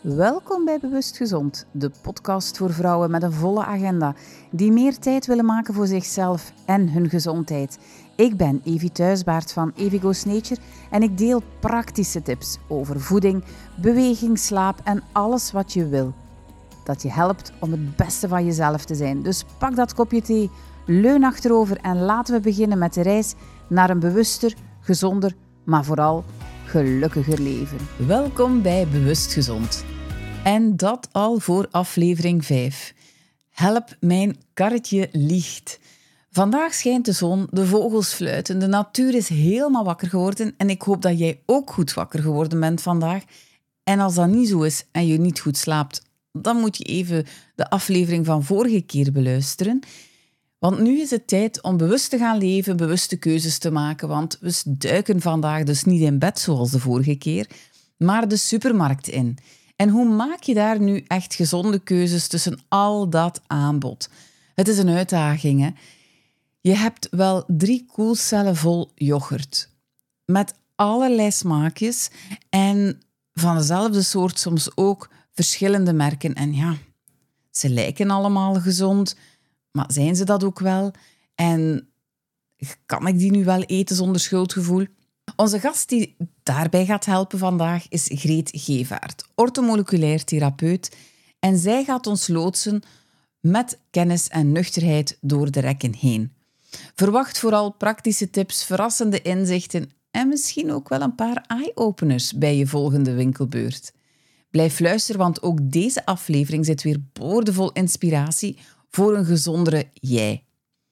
Welkom bij Bewust Gezond, de podcast voor vrouwen met een volle agenda die meer tijd willen maken voor zichzelf en hun gezondheid. Ik ben Evie Thuisbaert van Evie Goes Nature en ik deel praktische tips over voeding, beweging, slaap en alles wat je wil. Dat je helpt om het beste van jezelf te zijn. Dus pak dat kopje thee, leun achterover en laten we beginnen met de reis naar een bewuster, gezonder, maar vooral gelukkiger leven. Welkom bij Bewust Gezond. En dat al voor aflevering 5. Help, mijn karretje liegt. Vandaag schijnt de zon, de vogels fluiten, de natuur is helemaal wakker geworden en ik hoop dat jij ook goed wakker geworden bent vandaag. En als dat niet zo is en je niet goed slaapt, dan moet je even de aflevering van vorige keer beluisteren. Want nu is het tijd om bewust te gaan leven, bewuste keuzes te maken, want we duiken vandaag dus niet in bed zoals de vorige keer, maar de supermarkt in. En hoe maak je daar nu echt gezonde keuzes tussen al dat aanbod? Het is een uitdaging, hè? Je hebt wel 3 koelcellen vol yoghurt. Met allerlei smaakjes en van dezelfde soort soms ook verschillende merken. En ja, ze lijken allemaal gezond, maar zijn ze dat ook wel? En kan ik die nu wel eten zonder schuldgevoel? Onze gast die daarbij gaat helpen vandaag is Greet Gevaert, orthomoleculair therapeut. En zij gaat ons loodsen met kennis en nuchterheid door de rekken heen. Verwacht vooral praktische tips, verrassende inzichten en misschien ook wel een paar eye-openers bij je volgende winkelbeurt. Blijf luisteren, want ook deze aflevering zit weer boordevol inspiratie voor een gezondere jij.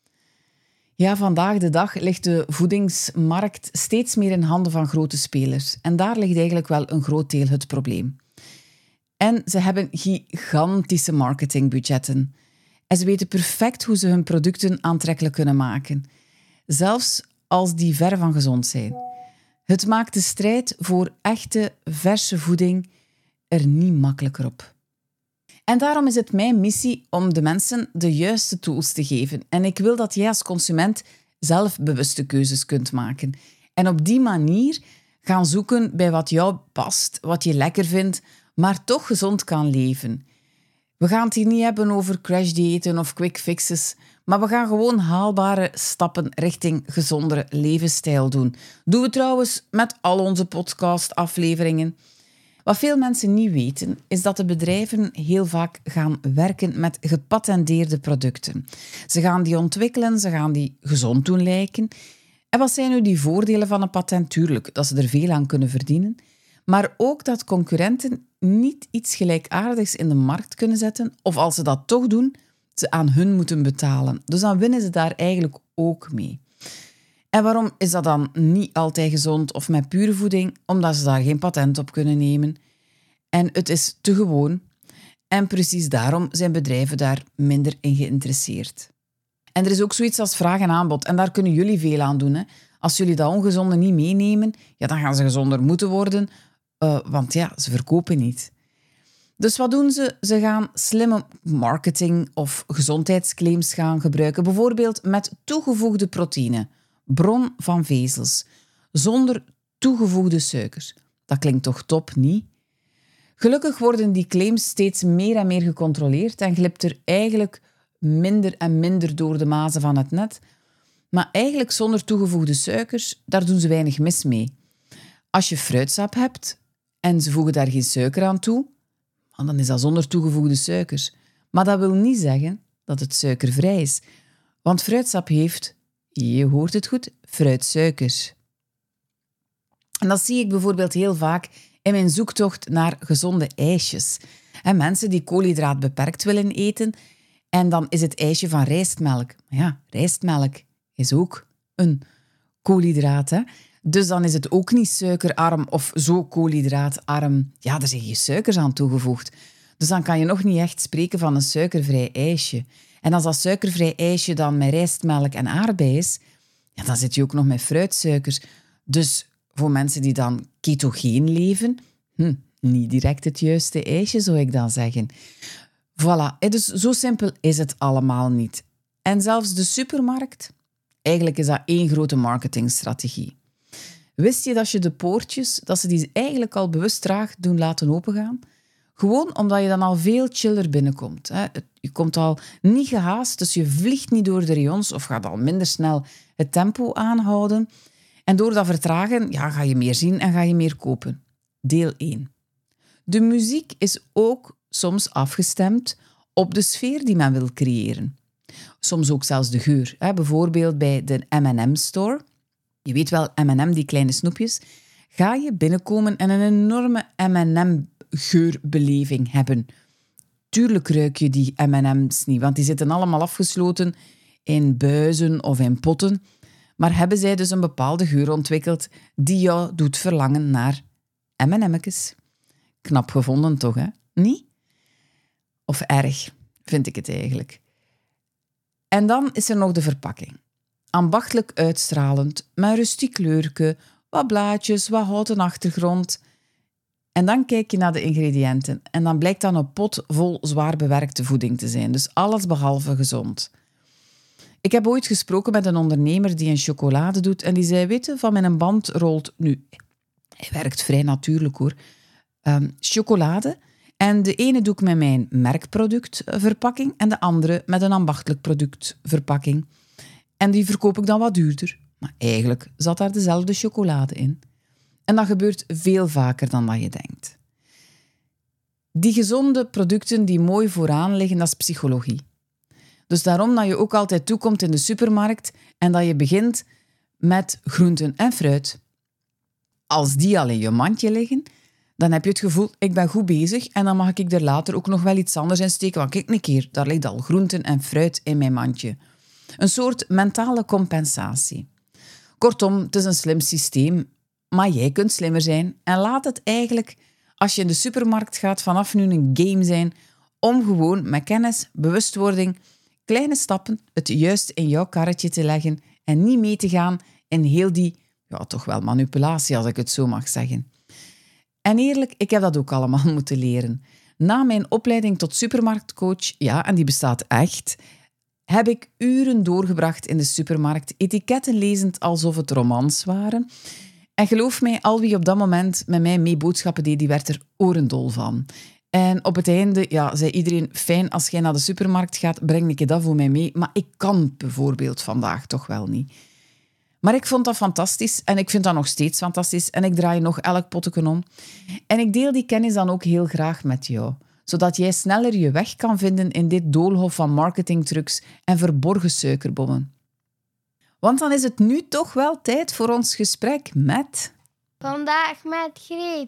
Ja, vandaag de dag ligt de voedingsmarkt steeds meer in handen van grote spelers. En daar ligt eigenlijk wel een groot deel het probleem. En ze hebben gigantische marketingbudgetten. En ze weten perfect hoe ze hun producten aantrekkelijk kunnen maken. Zelfs als die ver van gezond zijn. Het maakt de strijd voor echte, verse voeding er niet makkelijker op. En daarom is het mijn missie om de mensen de juiste tools te geven. En ik wil dat jij als consument zelf bewuste keuzes kunt maken. En op die manier gaan zoeken bij wat jou past, wat je lekker vindt, maar toch gezond kan leven. We gaan het hier niet hebben over crashdiëten of quick fixes, maar we gaan gewoon haalbare stappen richting gezondere levensstijl doen. Doen we trouwens met al onze podcast-afleveringen. Wat veel mensen niet weten, is dat de bedrijven heel vaak gaan werken met gepatenteerde producten. Ze gaan die ontwikkelen, ze gaan die gezond doen lijken. En wat zijn nu die voordelen van een patent? Tuurlijk, dat ze er veel aan kunnen verdienen. Maar ook dat concurrenten niet iets gelijkaardigs in de markt kunnen zetten, of als ze dat toch doen, ze aan hun moeten betalen. Dus dan winnen ze daar eigenlijk ook mee. En waarom is dat dan niet altijd gezond of met pure voeding? Omdat ze daar geen patent op kunnen nemen. En het is te gewoon. En precies daarom zijn bedrijven daar minder in geïnteresseerd. En er is ook zoiets als vraag en aanbod. En daar kunnen jullie veel aan doen, hè. Als jullie dat ongezonde niet meenemen, ja, dan gaan ze gezonder moeten worden. Want ja, ze verkopen niet. Dus wat doen ze? Ze gaan slimme marketing of gezondheidsclaims gaan gebruiken. Bijvoorbeeld met toegevoegde proteïne. Bron van vezels, zonder toegevoegde suikers. Dat klinkt toch top, niet? Gelukkig worden die claims steeds meer en meer gecontroleerd en glipt er eigenlijk minder en minder door de mazen van het net. Maar eigenlijk zonder toegevoegde suikers, daar doen ze weinig mis mee. Als je fruitsap hebt en ze voegen daar geen suiker aan toe, dan is dat zonder toegevoegde suikers. Maar dat wil niet zeggen dat het suikervrij is. Want fruitsap heeft, je hoort het goed, fruitsuikers. En dat zie ik bijvoorbeeld heel vaak in mijn zoektocht naar gezonde ijsjes. En mensen die koolhydraatbeperkt willen eten, en dan is het ijsje van rijstmelk. Ja, rijstmelk is ook een koolhydraat, hè? Dus dan is het ook niet suikerarm of zo koolhydraatarm. Ja, er zijn geen suikers aan toegevoegd. Dus dan kan je nog niet echt spreken van een suikervrij ijsje. En als dat suikervrij ijsje dan met rijstmelk en aardbei is, ja, dan zit je ook nog met fruitsuikers. Dus voor mensen die dan ketogeen leven, niet direct het juiste ijsje, zou ik dan zeggen. Voilà, dus zo simpel is het allemaal niet. En zelfs de supermarkt, eigenlijk is dat één grote marketingstrategie. Wist je dat je de poortjes, dat ze die eigenlijk al bewust traag doen laten opengaan? Gewoon omdat je dan al veel chiller binnenkomt. Hè. Je komt al niet gehaast, dus je vliegt niet door de rayons of gaat al minder snel het tempo aanhouden. En door dat vertragen ga je meer zien en ga je meer kopen. Deel 1. De muziek is ook soms afgestemd op de sfeer die men wil creëren. Soms ook zelfs de geur. Hè. Bijvoorbeeld bij de M&M Store. Je weet wel, M&M, die kleine snoepjes. Ga je binnenkomen en een enorme M&M-geurbeleving hebben. Tuurlijk ruik je die M&M's niet, want die zitten allemaal afgesloten in buizen of in potten. Maar hebben zij dus een bepaalde geur ontwikkeld die jou doet verlangen naar M&M'tjes. Knap gevonden toch, hè? Niet? Of erg, vind ik het eigenlijk. En dan is er nog de verpakking. Ambachtelijk uitstralend, met rustiek kleurke, wat blaadjes, wat houten achtergrond. En dan kijk je naar de ingrediënten en dan blijkt dan een pot vol zwaar bewerkte voeding te zijn. Dus alles behalve gezond. Ik heb ooit gesproken met een ondernemer die een chocolade doet en die zei, weet je, van mijn band rolt nu... Hij werkt vrij natuurlijk hoor. Chocolade. En de ene doe ik met mijn merkproductverpakking en de andere met een ambachtelijk productverpakking. En die verkoop ik dan wat duurder. Maar eigenlijk zat daar dezelfde chocolade in. En dat gebeurt veel vaker dan dat je denkt. Die gezonde producten die mooi vooraan liggen, dat is psychologie. Dus daarom dat je ook altijd toekomt in de supermarkt en dat je begint met groenten en fruit. Als die al in je mandje liggen, dan heb je het gevoel, ik ben goed bezig en dan mag ik er later ook nog wel iets anders in steken. Want kijk een keer, daar ligt al groenten en fruit in mijn mandje. Een soort mentale compensatie. Kortom, het is een slim systeem, maar jij kunt slimmer zijn. En laat het eigenlijk, als je in de supermarkt gaat, vanaf nu een game zijn om gewoon met kennis, bewustwording, kleine stappen het juist in jouw karretje te leggen en niet mee te gaan in heel die, toch wel manipulatie, als ik het zo mag zeggen. En eerlijk, ik heb dat ook allemaal moeten leren. Na mijn opleiding tot supermarktcoach, en die bestaat echt, heb ik uren doorgebracht in de supermarkt, etiketten lezend alsof het romans waren. En geloof mij, al wie op dat moment met mij mee boodschappen deed, die werd er orendol van. En op het einde zei iedereen, fijn, als jij naar de supermarkt gaat, breng ik je dat voor mij mee. Maar ik kan bijvoorbeeld vandaag toch wel niet. Maar ik vond dat fantastisch en ik vind dat nog steeds fantastisch en ik draai nog elk potje om. En ik deel die kennis dan ook heel graag met jou, zodat jij sneller je weg kan vinden in dit doolhof van marketingtrucs en verborgen suikerbommen. Want dan is het nu toch wel tijd voor ons gesprek met... Vandaag met Greet.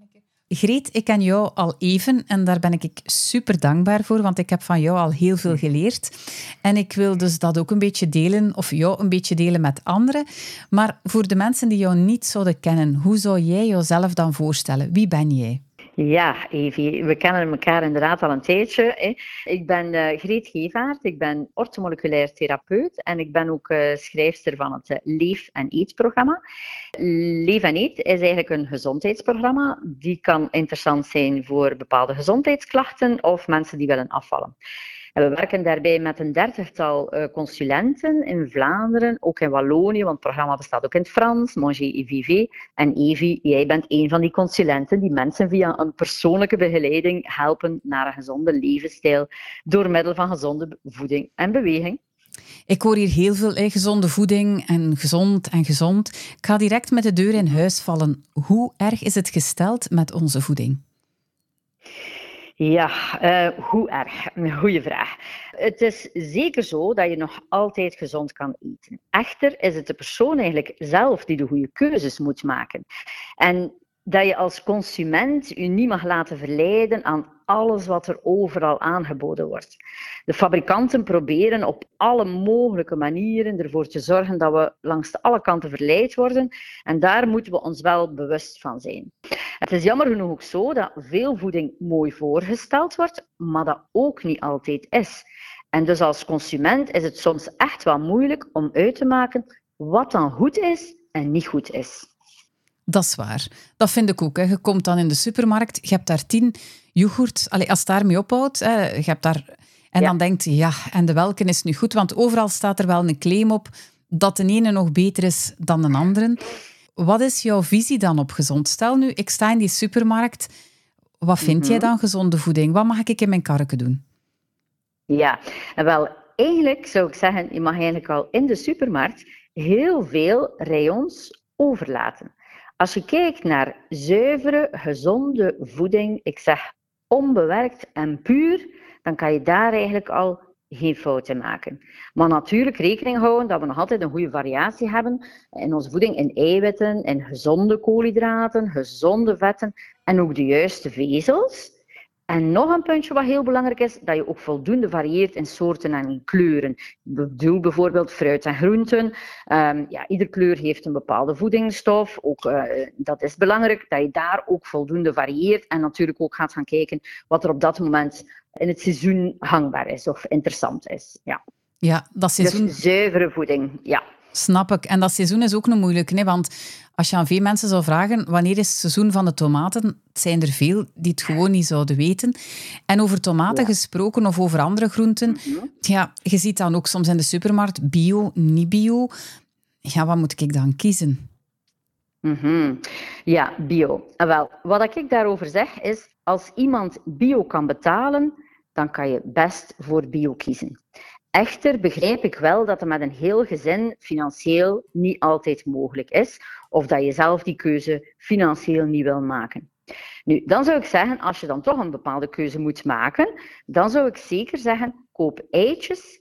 Greet, ik ken jou al even en daar ben ik super dankbaar voor, want ik heb van jou al heel veel geleerd. En ik wil dus dat ook een beetje delen, of jou een beetje delen met anderen. Maar voor de mensen die jou niet zouden kennen, hoe zou jij jezelf dan voorstellen? Wie ben jij? Ja, Evie, we kennen elkaar inderdaad al een tijdje. Hè. Ik ben Greet Gevaert, ik ben orthomoleculair therapeut en ik ben ook schrijfster van het Leef en Eet-programma. Leef en Eet is eigenlijk een gezondheidsprogramma. Die kan interessant zijn voor bepaalde gezondheidsklachten of mensen die willen afvallen. En we werken daarbij met een 30-tal consulenten in Vlaanderen, ook in Wallonië, want het programma bestaat ook in het Frans, Manger et Vivre. En Evie, jij bent een van die consulenten die mensen via een persoonlijke begeleiding helpen naar een gezonde levensstijl door middel van gezonde voeding en beweging. Ik hoor hier heel veel gezonde voeding en gezond. Ik ga direct met de deur in huis vallen. Hoe erg is het gesteld met onze voeding? Ja, hoe erg? Een goede vraag. Het is zeker zo dat je nog altijd gezond kan eten. Echter is het de persoon eigenlijk zelf die de goede keuzes moet maken. En dat je als consument je niet mag laten verleiden aan alles wat er overal aangeboden wordt. De fabrikanten proberen op alle mogelijke manieren ervoor te zorgen dat we langs alle kanten verleid worden. En daar moeten we ons wel bewust van zijn. Het is jammer genoeg ook zo dat veel voeding mooi voorgesteld wordt, maar dat ook niet altijd is. En dus als consument is het soms echt wel moeilijk om uit te maken wat dan goed is en niet goed is. Dat is waar. Dat vind ik ook. Hè. Je komt dan in de supermarkt, je hebt daar 10 yoghurt. Als het daarmee ophoudt, je hebt daar... En dan denkt je, en de welke is nu goed? Want overal staat er wel een claim op dat de ene nog beter is dan de andere. Wat is jouw visie dan op gezond? Stel nu, ik sta in die supermarkt. Wat vind jij dan gezonde voeding? Wat mag ik in mijn karretje doen? Ja, en wel, eigenlijk zou ik zeggen, je mag eigenlijk al in de supermarkt heel veel rayons overlaten. Als je kijkt naar zuivere, gezonde voeding, ik zeg onbewerkt en puur, dan kan je daar eigenlijk al geen fouten maken. Maar natuurlijk rekening houden dat we nog altijd een goede variatie hebben in onze voeding, in eiwitten, in gezonde koolhydraten, gezonde vetten en ook de juiste vezels. En nog een puntje wat heel belangrijk is, dat je ook voldoende varieert in soorten en in kleuren. Ik bedoel bijvoorbeeld fruit en groenten. Ieder kleur heeft een bepaalde voedingsstof. Ook, dat is belangrijk, dat je daar ook voldoende varieert. En natuurlijk ook gaat gaan kijken wat er op dat moment in het seizoen hangbaar is of interessant is. Ja, dat seizoen... Dus zuivere voeding, ja. Snap ik. En dat seizoen is ook een moeilijke, hè? Want als je aan veel mensen zou vragen, wanneer is het seizoen van de tomaten? Het zijn er veel die het gewoon niet zouden weten. En over tomaten gesproken of over andere groenten, ja, je ziet dan ook soms in de supermarkt bio, niet bio. Ja, wat moet ik dan kiezen? Ja, bio. Wel, wat ik daarover zeg is, als iemand bio kan betalen, dan kan je best voor bio kiezen. Echter begrijp ik wel dat het met een heel gezin financieel niet altijd mogelijk is, of dat je zelf die keuze financieel niet wil maken. Nu, dan zou ik zeggen, als je dan toch een bepaalde keuze moet maken, dan zou ik zeker zeggen, koop eitjes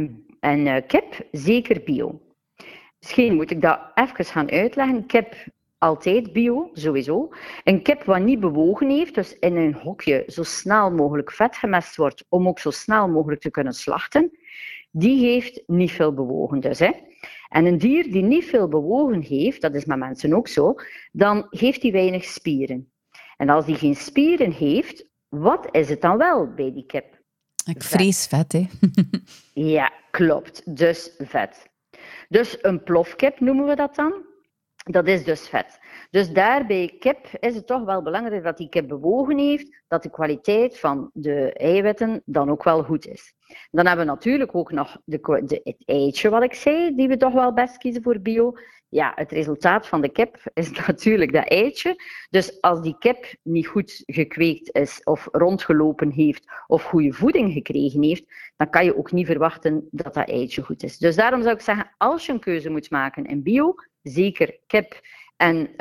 en kip, zeker bio. Misschien moet ik dat even gaan uitleggen. Kip altijd bio, sowieso. Een kip wat niet bewogen heeft, dus in een hokje zo snel mogelijk vet gemest wordt, om ook zo snel mogelijk te kunnen slachten, die heeft niet veel bewogen dus. Hè. En een dier die niet veel bewogen heeft, dat is met mensen ook zo, dan heeft hij weinig spieren. En als die geen spieren heeft, wat is het dan wel bij die kip? Ik vrees vet, hè. Ja, klopt. Dus vet. Dus een plofkip noemen we dat dan. Dat is dus vet. Dus daar bij kip is het toch wel belangrijk dat die kip bewogen heeft, dat de kwaliteit van de eiwitten dan ook wel goed is. Dan hebben we natuurlijk ook nog het eitje, wat ik zei, die we toch wel best kiezen voor bio. Ja, het resultaat van de kip is natuurlijk dat eitje. Dus als die kip niet goed gekweekt is of rondgelopen heeft of goede voeding gekregen heeft, dan kan je ook niet verwachten dat dat eitje goed is. Dus daarom zou ik zeggen, als je een keuze moet maken in bio, zeker kip en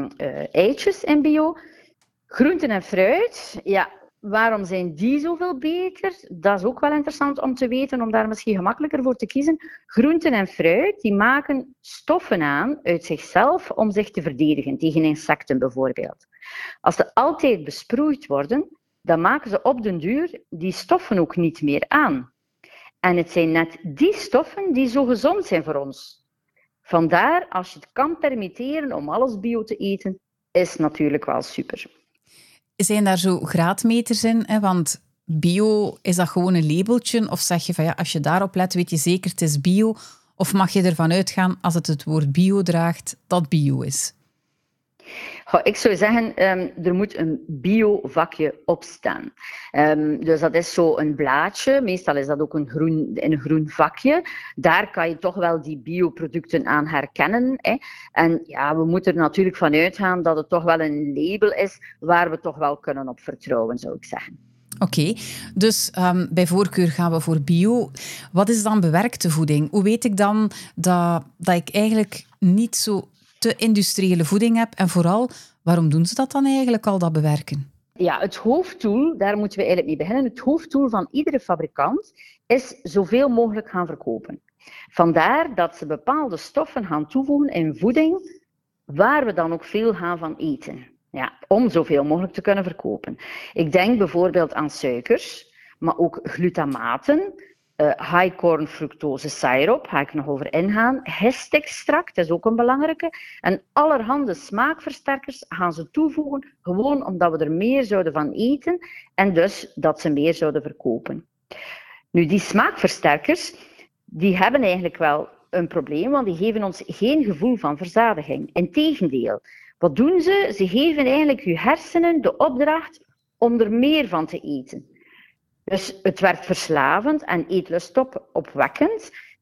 eitjes in bio. Groenten en fruit, ja, waarom zijn die zoveel beter? Dat is ook wel interessant om te weten, om daar misschien gemakkelijker voor te kiezen. Groenten en fruit, die maken stoffen aan uit zichzelf om zich te verdedigen, tegen insecten bijvoorbeeld. Als ze altijd besproeid worden, dan maken ze op den duur die stoffen ook niet meer aan. En het zijn net die stoffen die zo gezond zijn voor ons. Vandaar, als je het kan permitteren om alles bio te eten, is natuurlijk wel super. Zijn daar zo graadmeters in? Hè? Want bio, is dat gewoon een labeltje? Of zeg je van ja, als je daarop let, weet je zeker het is bio? Of mag je ervan uitgaan, als het woord bio draagt, dat bio is? Ik zou zeggen, er moet een bio-vakje op staan. Dus dat is zo een blaadje, meestal is dat ook in een groen vakje. Daar kan je toch wel die bioproducten aan herkennen. Hè. En ja, we moeten er natuurlijk van uitgaan dat het toch wel een label is waar we toch wel kunnen op vertrouwen, zou ik zeggen. Oké, dus bij voorkeur gaan we voor bio. Wat is dan bewerkte voeding? Hoe weet ik dan dat ik eigenlijk niet zo te industriële voeding heb? En vooral, waarom doen ze dat dan eigenlijk al, dat bewerken? Ja, het hoofddoel, daar moeten we eigenlijk mee beginnen. Het hoofddoel van iedere fabrikant is zoveel mogelijk gaan verkopen. Vandaar dat ze bepaalde stoffen gaan toevoegen in voeding, waar we dan ook veel gaan van eten. Ja, om zoveel mogelijk te kunnen verkopen. Ik denk bijvoorbeeld aan suikers, maar ook glutamaten, high corn fructose siroop, ga ik nog over ingaan. Histextract is ook een belangrijke. En allerhande smaakversterkers gaan ze toevoegen, gewoon omdat we er meer zouden van eten en dus dat ze meer zouden verkopen. Nu, die smaakversterkers, die hebben eigenlijk wel een probleem, want die geven ons geen gevoel van verzadiging. Integendeel, wat doen ze? Ze geven eigenlijk je hersenen de opdracht om er meer van te eten. Dus het werkt verslavend en eetlustopwekkend.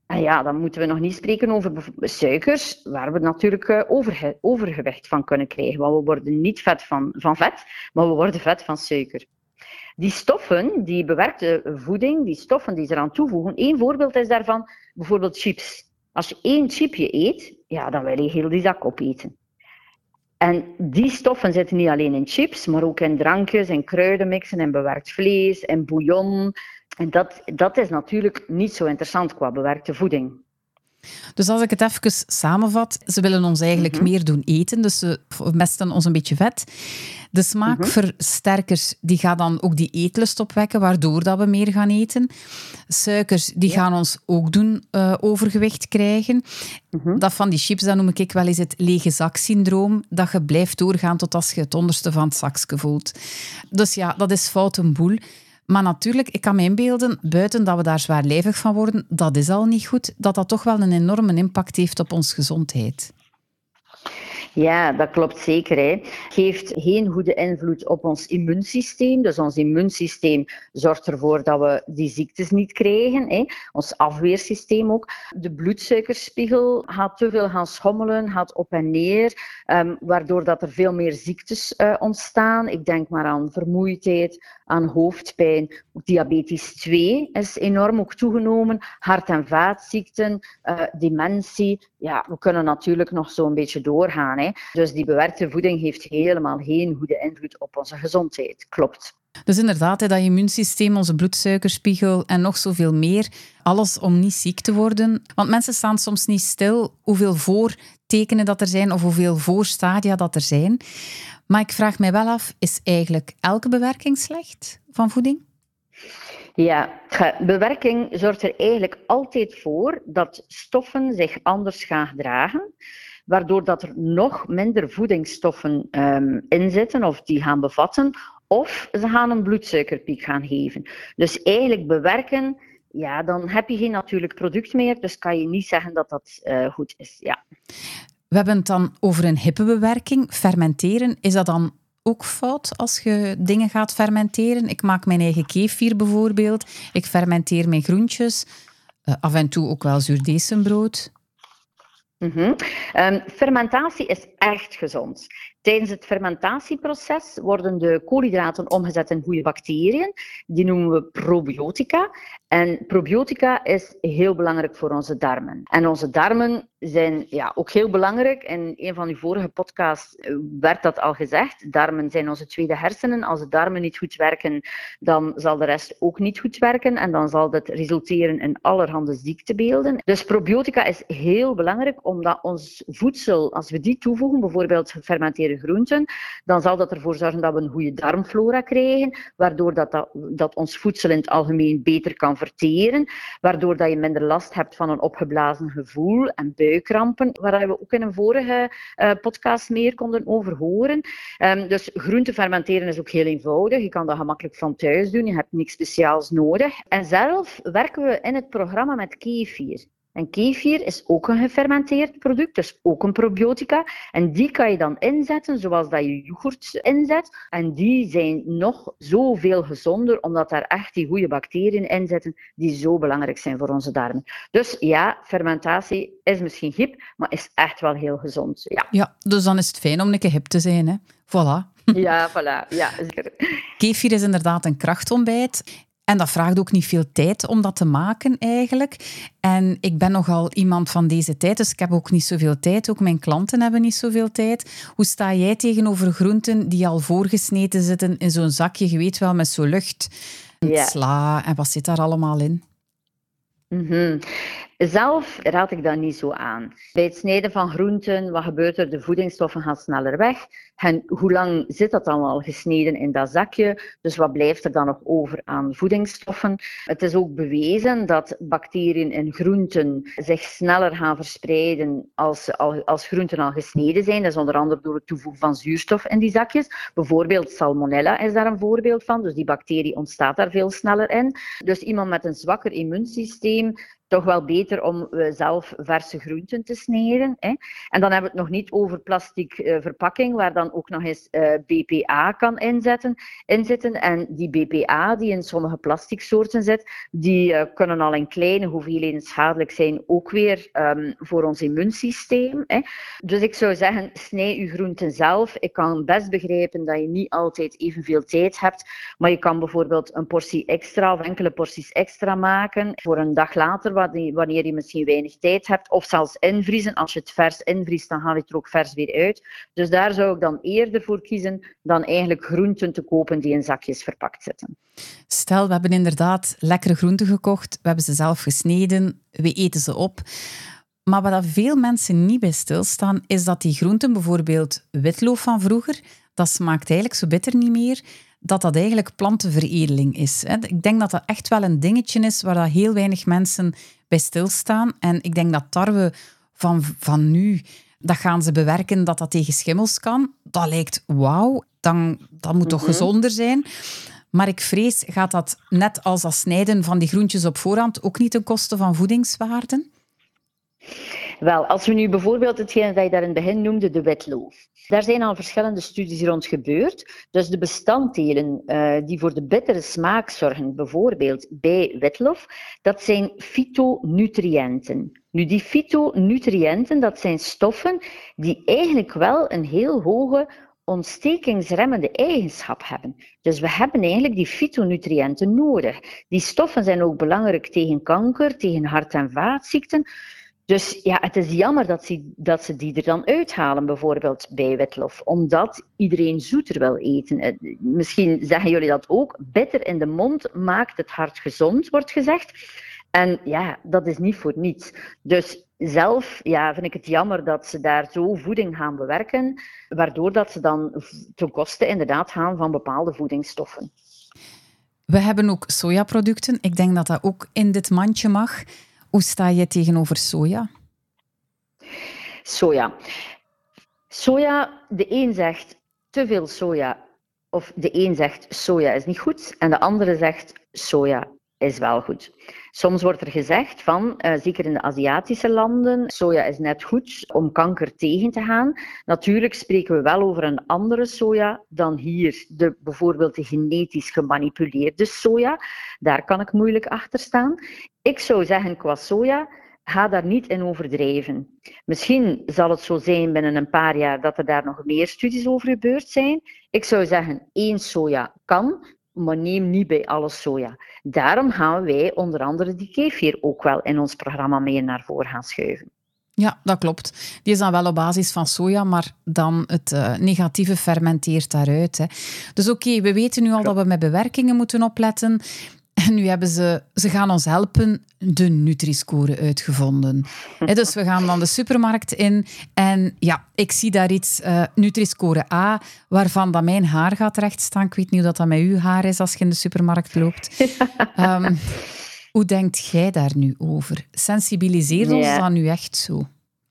En ja, dan moeten we nog niet spreken over bijvoorbeeld suikers, waar we natuurlijk overgewicht van kunnen krijgen. Want we worden niet vet van vet, maar we worden vet van suiker. Die stoffen, die bewerkte voeding, die stoffen die ze eraan toevoegen, één voorbeeld is daarvan bijvoorbeeld chips. Als je 1 chipje eet, ja, dan wil je heel die zak opeten. En die stoffen zitten niet alleen in chips, maar ook in drankjes, in kruidenmixen, in bewerkt vlees, in bouillon. En dat is natuurlijk niet zo interessant qua bewerkte voeding. Dus als ik het even samenvat, ze willen ons eigenlijk meer doen eten, dus ze mesten ons een beetje vet. De smaakversterkers die gaan dan ook die eetlust opwekken, waardoor dat we meer gaan eten. Suikers die gaan ons ook doen overgewicht krijgen. Dat van die chips, dat noem ik wel eens het lege zaksyndroom, dat je blijft doorgaan tot als je het onderste van het zakje voelt. Dus ja, dat is fout een boel. Maar natuurlijk, ik kan me inbeelden, buiten dat we daar zwaarlijvig van worden, dat is al niet goed, dat toch wel een enorme impact heeft op onze gezondheid. Ja, dat klopt zeker. Hè. Het geeft geen goede invloed op ons immuunsysteem. Dus ons immuunsysteem zorgt ervoor dat we die ziektes niet krijgen. Hè. Ons afweersysteem ook. De bloedsuikerspiegel gaat te veel gaan schommelen, gaat op en neer, waardoor dat er veel meer ziektes ontstaan. Ik denk maar aan vermoeidheid, aan hoofdpijn. Ook diabetes 2 is enorm ook toegenomen. Hart- en vaatziekten, dementie. Ja, we kunnen natuurlijk nog zo'n beetje doorgaan. Hè. Dus die bewerkte voeding heeft helemaal geen goede invloed op onze gezondheid. Klopt. Dus inderdaad, dat immuunsysteem, onze bloedsuikerspiegel en nog zoveel meer. Alles om niet ziek te worden. Want mensen staan soms niet stil hoeveel voortekenen dat er zijn of hoeveel voorstadia dat er zijn. Maar ik vraag mij wel af, is eigenlijk elke bewerking slecht van voeding? Ja, bewerking zorgt er eigenlijk altijd voor dat stoffen zich anders gaan gedragen, waardoor dat er nog minder voedingsstoffen in zitten of die gaan bevatten, of ze gaan een bloedsuikerpiek gaan geven. Dus eigenlijk bewerken, ja, dan heb je geen natuurlijk product meer, dus kan je niet zeggen dat dat goed is. Ja. We hebben het dan over een hippe bewerking. Fermenteren, is dat dan ook fout als je dingen gaat fermenteren? Ik maak mijn eigen kefir bijvoorbeeld. Ik fermenteer mijn groentjes. Af en toe ook wel zuurdesembrood. Fermentatie is echt gezond. Tijdens het fermentatieproces worden de koolhydraten omgezet in goede bacteriën. Die noemen we probiotica. En probiotica is heel belangrijk voor onze darmen. En onze darmen zijn ook heel belangrijk. In een van uw vorige podcasts werd dat al gezegd. Darmen zijn onze tweede hersenen. Als de darmen niet goed werken, dan zal de rest ook niet goed werken. En dan zal dat resulteren in allerhande ziektebeelden. Dus probiotica is heel belangrijk, omdat ons voedsel, als we die toevoegen, bijvoorbeeld gefermenteerde groenten, dan zal dat ervoor zorgen dat we een goede darmflora krijgen, waardoor dat ons voedsel in het algemeen beter kan verteren, waardoor dat je minder last hebt van een opgeblazen gevoel en buikkrampen, waar we ook in een vorige podcast meer konden over horen. Dus groenten fermenteren is ook heel eenvoudig. Je kan dat gemakkelijk van thuis doen, je hebt niks speciaals nodig. En zelf werken we in het programma met kefir. En kefir is ook een gefermenteerd product, dus ook een probiotica. En die kan je dan inzetten zoals dat je yoghurt inzet. En die zijn nog zoveel gezonder, omdat daar echt die goede bacteriën in zitten die zo belangrijk zijn voor onze darmen. Dus ja, fermentatie is misschien hip, maar is echt wel heel gezond. Ja, dus dan is het fijn om een keer hip te zijn, hè? Voilà. Ja, voilà. Ja, zeker. Kefir is inderdaad een krachtontbijt. En dat vraagt ook niet veel tijd om dat te maken eigenlijk. En ik ben nogal iemand van deze tijd, dus ik heb ook niet zoveel tijd. Ook mijn klanten hebben niet zoveel tijd. Hoe sta jij tegenover groenten die al voorgesneden zitten in zo'n zakje, je weet wel, met zo'n lucht, sla en wat zit daar allemaal in? Zelf raad ik dat niet zo aan. Bij het snijden van groenten, wat gebeurt er? De voedingsstoffen gaan sneller weg. En hoe lang zit dat dan al gesneden in dat zakje? Dus wat blijft er dan nog over aan voedingsstoffen? Het is ook bewezen dat bacteriën in groenten zich sneller gaan verspreiden als groenten al gesneden zijn. Dat is onder andere door het toevoegen van zuurstof in die zakjes. Bijvoorbeeld salmonella is daar een voorbeeld van. Dus die bacterie ontstaat daar veel sneller in. Dus iemand met een zwakker immuunsysteem toch wel beter om zelf verse groenten te snijden. Hè. En dan hebben we het nog niet over plastic verpakking, waar dan ook nog eens BPA kan inzitten. En die BPA die in sommige plasticsoorten zit, die kunnen al in kleine hoeveelheden schadelijk zijn, ook weer voor ons immuunsysteem. Hè. Dus ik zou zeggen, snij uw groenten zelf. Ik kan best begrijpen dat je niet altijd evenveel tijd hebt, maar je kan bijvoorbeeld een portie extra of enkele porties extra maken voor een dag later, wanneer je misschien weinig tijd hebt, of zelfs invriezen. Als je het vers invriest, dan haal je het er ook vers weer uit. Dus daar zou ik dan eerder voor kiezen dan eigenlijk groenten te kopen die in zakjes verpakt zitten. Stel, we hebben inderdaad lekkere groenten gekocht, we hebben ze zelf gesneden, we eten ze op. Maar wat veel mensen niet bij stilstaan, is dat die groenten, bijvoorbeeld witloof van vroeger, dat smaakt eigenlijk zo bitter niet meer, dat eigenlijk plantenveredeling is. Ik denk dat dat echt wel een dingetje is waar dat heel weinig mensen bij stilstaan. En ik denk dat tarwe van nu, dat gaan ze bewerken, dat tegen schimmels kan. Dat lijkt wauw, dat moet toch gezonder zijn. Maar ik vrees, gaat dat net als dat snijden van die groentjes op voorhand ook niet ten koste van voedingswaarden? Wel, als we nu bijvoorbeeld hetgeen dat je daar in het begin noemde, de witloof. Daar zijn al verschillende studies rond gebeurd. Dus de bestanddelen die voor de bittere smaak zorgen, bijvoorbeeld bij witloof, dat zijn fytonutriënten. Nu, die fytonutriënten, dat zijn stoffen die eigenlijk wel een heel hoge ontstekingsremmende eigenschap hebben. Dus we hebben eigenlijk die fytonutriënten nodig. Die stoffen zijn ook belangrijk tegen kanker, tegen hart- en vaatziekten. Dus ja, het is jammer dat ze die er dan uithalen, bijvoorbeeld bij witloof, omdat iedereen zoeter wil eten. Misschien zeggen jullie dat ook. Bitter in de mond maakt het hart gezond, wordt gezegd. En ja, dat is niet voor niets. Dus zelf vind ik het jammer dat ze daar zo voeding gaan bewerken, waardoor dat ze dan ten koste inderdaad gaan van bepaalde voedingsstoffen. We hebben ook sojaproducten. Ik denk dat dat ook in dit mandje mag. Hoe sta je tegenover soja? Soja, de een zegt te veel soja, of de een zegt soja is niet goed, en de andere zegt soja is wel goed. Soms wordt er gezegd van, zeker in de Aziatische landen, soja is net goed om kanker tegen te gaan. Natuurlijk spreken we wel over een andere soja dan hier, bijvoorbeeld de genetisch gemanipuleerde soja. Daar kan ik moeilijk achter staan. Ik zou zeggen, qua soja, ga daar niet in overdrijven. Misschien zal het zo zijn binnen een paar jaar dat er daar nog meer studies over gebeurd zijn. Ik zou zeggen, 1 soja kan, maar neem niet bij alle soja. Daarom gaan wij onder andere die kefir ook wel in ons programma mee naar voren gaan schuiven. Ja, dat klopt. Die is dan wel op basis van soja, maar dan het negatieve fermenteert daaruit. Hè. Dus oké, we weten nu al dat we met bewerkingen moeten opletten. En nu hebben ze gaan ons helpen, de Nutri-score uitgevonden. Dus we gaan dan de supermarkt in en ja, ik zie daar iets, Nutri-score A, waarvan dat mijn haar gaat rechtstaan. Ik weet niet hoe dat met uw haar is als je in de supermarkt loopt. Hoe denkt jij daar nu over? Sensibiliseert ons dat nu echt zo?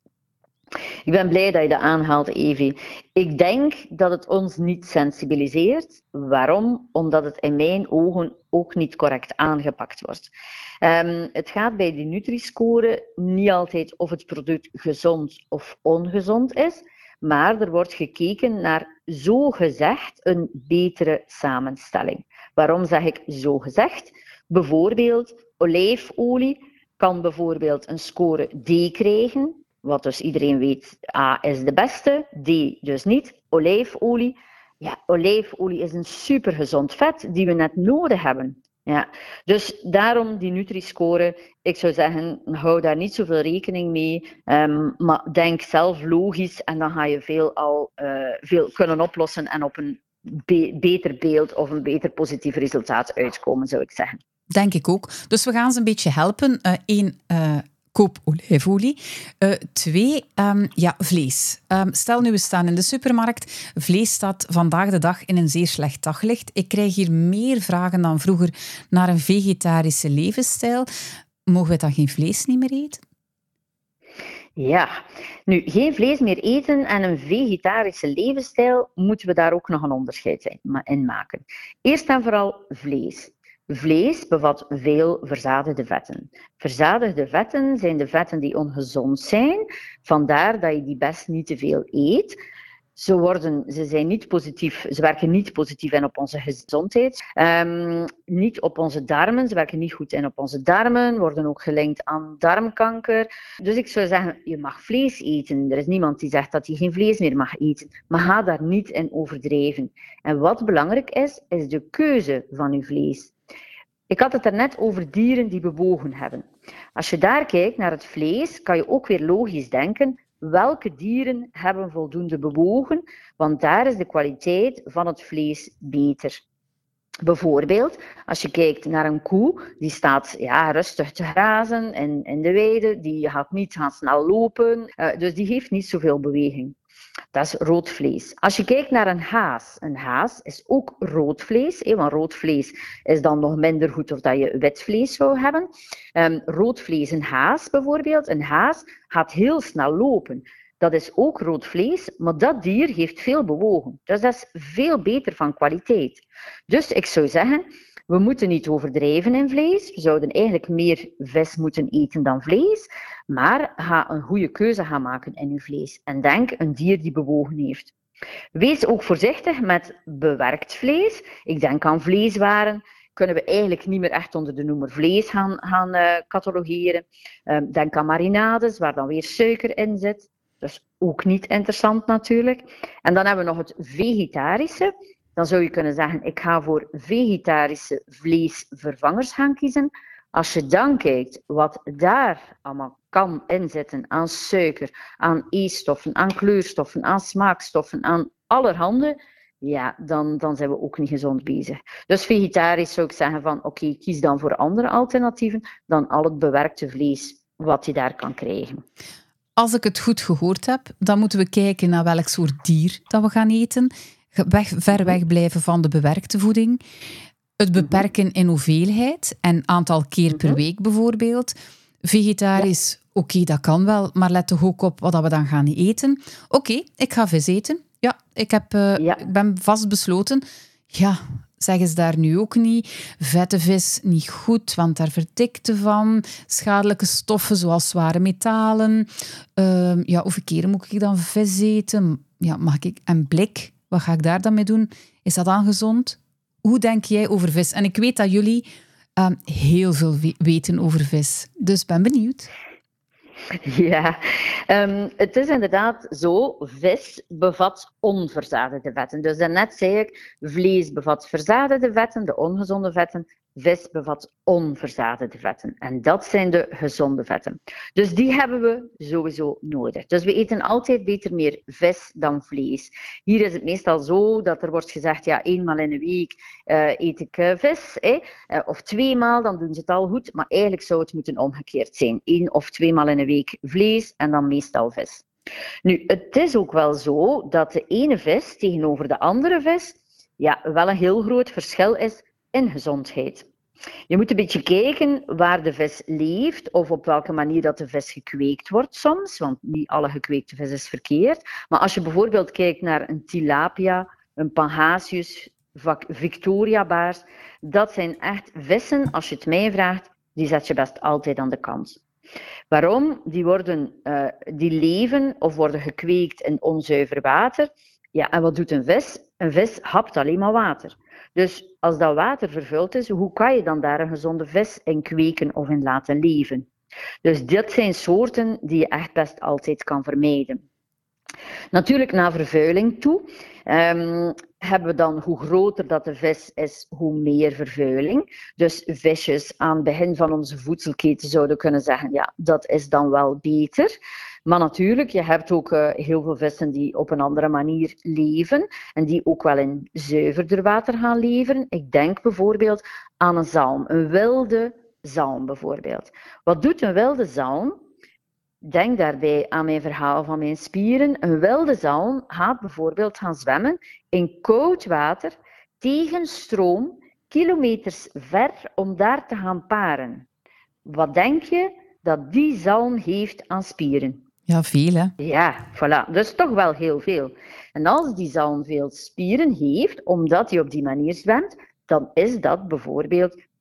Ik ben blij dat je dat aanhaalt, Evie. Ik denk dat het ons niet sensibiliseert. Waarom? Omdat het in mijn ogen ook niet correct aangepakt wordt. Het gaat bij die Nutri-score niet altijd of het product gezond of ongezond is, maar er wordt gekeken naar zogezegd een betere samenstelling. Waarom zeg ik zogezegd? Bijvoorbeeld olijfolie kan bijvoorbeeld een score D krijgen. Wat dus iedereen weet, A is de beste, D dus niet. Olijfolie. Ja, olijfolie is een supergezond vet die we net nodig hebben. Ja. Dus daarom die Nutri-score. Ik zou zeggen, hou daar niet zoveel rekening mee. Maar denk zelf logisch en dan ga je veel kunnen oplossen en op een beter beeld of een beter positief resultaat uitkomen, zou ik zeggen. Denk ik ook. Dus we gaan ze een beetje helpen. 1... koop olijfolie. 2, vlees. Stel nu, we staan in de supermarkt. Vlees staat vandaag de dag in een zeer slecht daglicht. Ik krijg hier meer vragen dan vroeger naar een vegetarische levensstijl. Mogen we dan geen vlees niet meer eten? Ja, nu, geen vlees meer eten en een vegetarische levensstijl, moeten we daar ook nog een onderscheid in maken. Eerst en vooral vlees. Vlees bevat veel verzadigde vetten. Verzadigde vetten zijn de vetten die ongezond zijn, vandaar dat je die best niet te veel eet. Ze werken niet positief in op onze gezondheid, niet op onze darmen, ze werken niet goed in op onze darmen, worden ook gelinkt aan darmkanker. Dus ik zou zeggen, je mag vlees eten. Er is niemand die zegt dat je geen vlees meer mag eten, maar ga daar niet in overdrijven. En wat belangrijk is de keuze van je vlees. Ik had het er net over dieren die bewogen hebben. Als je daar kijkt naar het vlees, kan je ook weer logisch denken, welke dieren hebben voldoende bewogen, want daar is de kwaliteit van het vlees beter. Bijvoorbeeld, als je kijkt naar een koe, die staat rustig te grazen in de weide, die gaat niet gaan snel lopen, dus die heeft niet zoveel beweging. Dat is rood vlees. Als je kijkt naar een haas is ook rood vlees, want rood vlees is dan nog minder goed of dat je wit vlees zou hebben. Rood vlees, een haas bijvoorbeeld, een haas gaat heel snel lopen. Dat is ook rood vlees, maar dat dier heeft veel bewogen. Dus dat is veel beter van kwaliteit. Dus ik zou zeggen, we moeten niet overdrijven in vlees. We zouden eigenlijk meer vis moeten eten dan vlees. Maar ga een goede keuze gaan maken in je vlees. En denk een dier die bewogen heeft. Wees ook voorzichtig met bewerkt vlees. Ik denk aan vleeswaren. Kunnen we eigenlijk niet meer echt onder de noemer vlees gaan catalogeren. Denk aan marinades, waar dan weer suiker in zit. Dat is ook niet interessant natuurlijk. En dan hebben we nog het vegetarische. Dan zou je kunnen zeggen, ik ga voor vegetarische vleesvervangers gaan kiezen. Als je dan kijkt wat daar allemaal kan inzitten aan suiker, aan E-stoffen, aan kleurstoffen, aan smaakstoffen, aan allerhande, dan zijn we ook niet gezond bezig. Dus vegetarisch zou ik zeggen van, oké, kies dan voor andere alternatieven dan al het bewerkte vlees wat je daar kan krijgen. Als ik het goed gehoord heb, dan moeten we kijken naar welk soort dier dat we gaan eten. Ver weg blijven van de bewerkte voeding. Het beperken in hoeveelheid en aantal keer per week bijvoorbeeld. Vegetarisch, oké, dat kan wel, maar let toch ook op wat we dan gaan eten. Oké, ik ga vis eten. Ja, ik ben vastbesloten. Ja, zeggen ze daar nu ook niet. Vette vis niet goed, want daar verdikte van. Schadelijke stoffen zoals zware metalen. Hoeveel keren moet ik dan vis eten? Ja, mag ik een blik? Wat ga ik daar dan mee doen? Is dat dan gezond? Hoe denk jij over vis? En ik weet dat jullie heel veel weten over vis. Dus ben benieuwd. Ja, het is inderdaad zo. Vis bevat onverzadigde vetten. Dus daarnet zei ik, vlees bevat verzadigde vetten, de ongezonde vetten. Vis bevat onverzadigde vetten. En dat zijn de gezonde vetten. Dus die hebben we sowieso nodig. Dus we eten altijd beter meer vis dan vlees. Hier is het meestal zo dat er wordt gezegd, eenmaal in een week eet ik vis. Of 2 maal, dan doen ze het al goed. Maar eigenlijk zou het moeten omgekeerd zijn. 1 of 2 maal in een week vlees en dan meestal vis. Nu, het is ook wel zo dat de ene vis tegenover de andere vis wel een heel groot verschil is in gezondheid. Je moet een beetje kijken waar de vis leeft of op welke manier dat de vis gekweekt wordt soms, want niet alle gekweekte vis is verkeerd. Maar als je bijvoorbeeld kijkt naar een tilapia, een pangasius, victoriabaars, dat zijn echt vissen, als je het mij vraagt, die zet je best altijd aan de kant. Waarom? Die leven of worden gekweekt in onzuiver water. Ja, en wat doet een vis? Een vis hapt alleen maar water. Dus als dat water vervuild is, hoe kan je dan daar een gezonde vis in kweken of in laten leven? Dus dit zijn soorten die je echt best altijd kan vermijden. Natuurlijk naar vervuiling toe hebben we dan, hoe groter dat de vis is, hoe meer vervuiling. Dus visjes aan het begin van onze voedselketen zouden kunnen zeggen, dat is dan wel beter. Maar natuurlijk, je hebt ook heel veel vissen die op een andere manier leven en die ook wel in zuiverder water gaan leven. Ik denk bijvoorbeeld aan een zalm, een wilde zalm bijvoorbeeld. Wat doet een wilde zalm? Denk daarbij aan mijn verhaal van mijn spieren. Een wilde zalm gaat bijvoorbeeld gaan zwemmen in koud water tegen stroom, kilometers ver om daar te gaan paren. Wat denk je dat die zalm heeft aan spieren? Ja, veel hè? Ja, voilà. Dus toch wel heel veel. En als die zalm veel spieren heeft, omdat hij op die manier zwemt, dan is dat bijvoorbeeld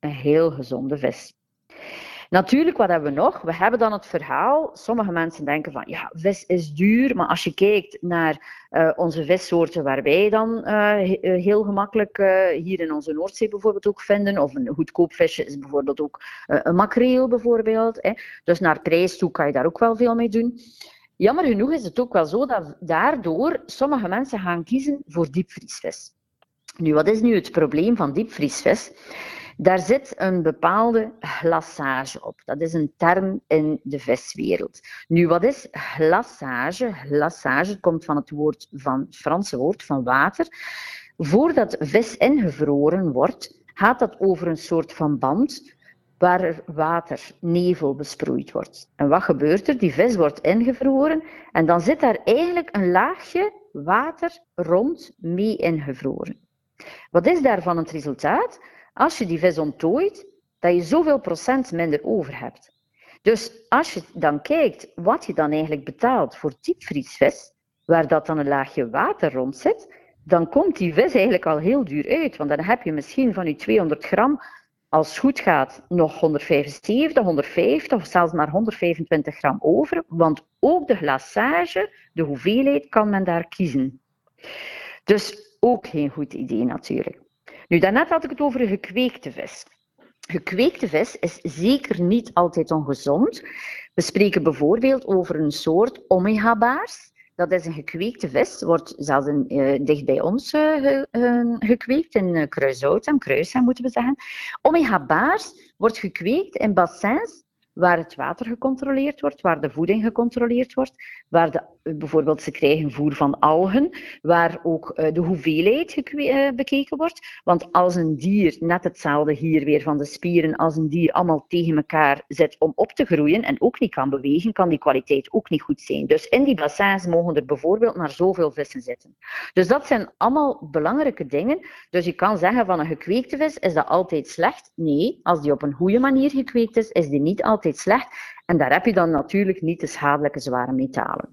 een heel gezonde vis. Natuurlijk, wat hebben we nog? We hebben dan het verhaal. Sommige mensen denken van, ja, vis is duur. Maar als je kijkt naar onze vissoorten waar wij dan heel gemakkelijk hier in onze Noordzee bijvoorbeeld ook vinden. Of een goedkoop visje is bijvoorbeeld ook een makreel bijvoorbeeld. Hè. Dus naar prijs toe kan je daar ook wel veel mee doen. Jammer genoeg is het ook wel zo dat daardoor sommige mensen gaan kiezen voor diepvriesvis. Nu, wat is nu het probleem van diepvriesvis? Daar zit een bepaalde glaçage op. Dat is een term in de viswereld. Nu, wat is glaçage? Glaçage komt van het Franse woord van water. Voordat vis ingevroren wordt, gaat dat over een soort van band waar er waternevel besproeid wordt. En wat gebeurt er? Die vis wordt ingevroren en dan zit daar eigenlijk een laagje water rond mee ingevroren. Wat is daarvan het resultaat? Als je die vis onttooit, dat je zoveel procent minder over hebt. Dus als je dan kijkt wat je dan eigenlijk betaalt voor diepvriesvis, waar dat dan een laagje water rond zit, dan komt die vis eigenlijk al heel duur uit. Want dan heb je misschien van je 200 gram, als het goed gaat, nog 175, 150 of zelfs maar 125 gram over. Want ook de glaçage, de hoeveelheid, kan men daar kiezen. Dus ook geen goed idee natuurlijk. Nu, daarnet had ik het over een gekweekte vis. Gekweekte vis is zeker niet altijd ongezond. We spreken bijvoorbeeld over een soort omega-baars. Dat is een gekweekte vis, wordt zelfs dicht bij ons gekweekt, in Kruishoutem moeten we zeggen. Omega-baars wordt gekweekt in bassins waar het water gecontroleerd wordt, waar de voeding gecontroleerd wordt, waar bijvoorbeeld ze krijgen voer van algen, waar ook de hoeveelheid bekeken wordt. Want als een dier, net hetzelfde hier weer van de spieren, als een dier allemaal tegen elkaar zit om op te groeien en ook niet kan bewegen, kan die kwaliteit ook niet goed zijn. Dus in die bassins mogen er bijvoorbeeld maar zoveel vissen zitten. Dus dat zijn allemaal belangrijke dingen. Dus je kan zeggen van een gekweekte vis, is dat altijd slecht? Nee, als die op een goede manier gekweekt is die niet altijd slecht. En daar heb je dan natuurlijk niet de schadelijke zware metalen.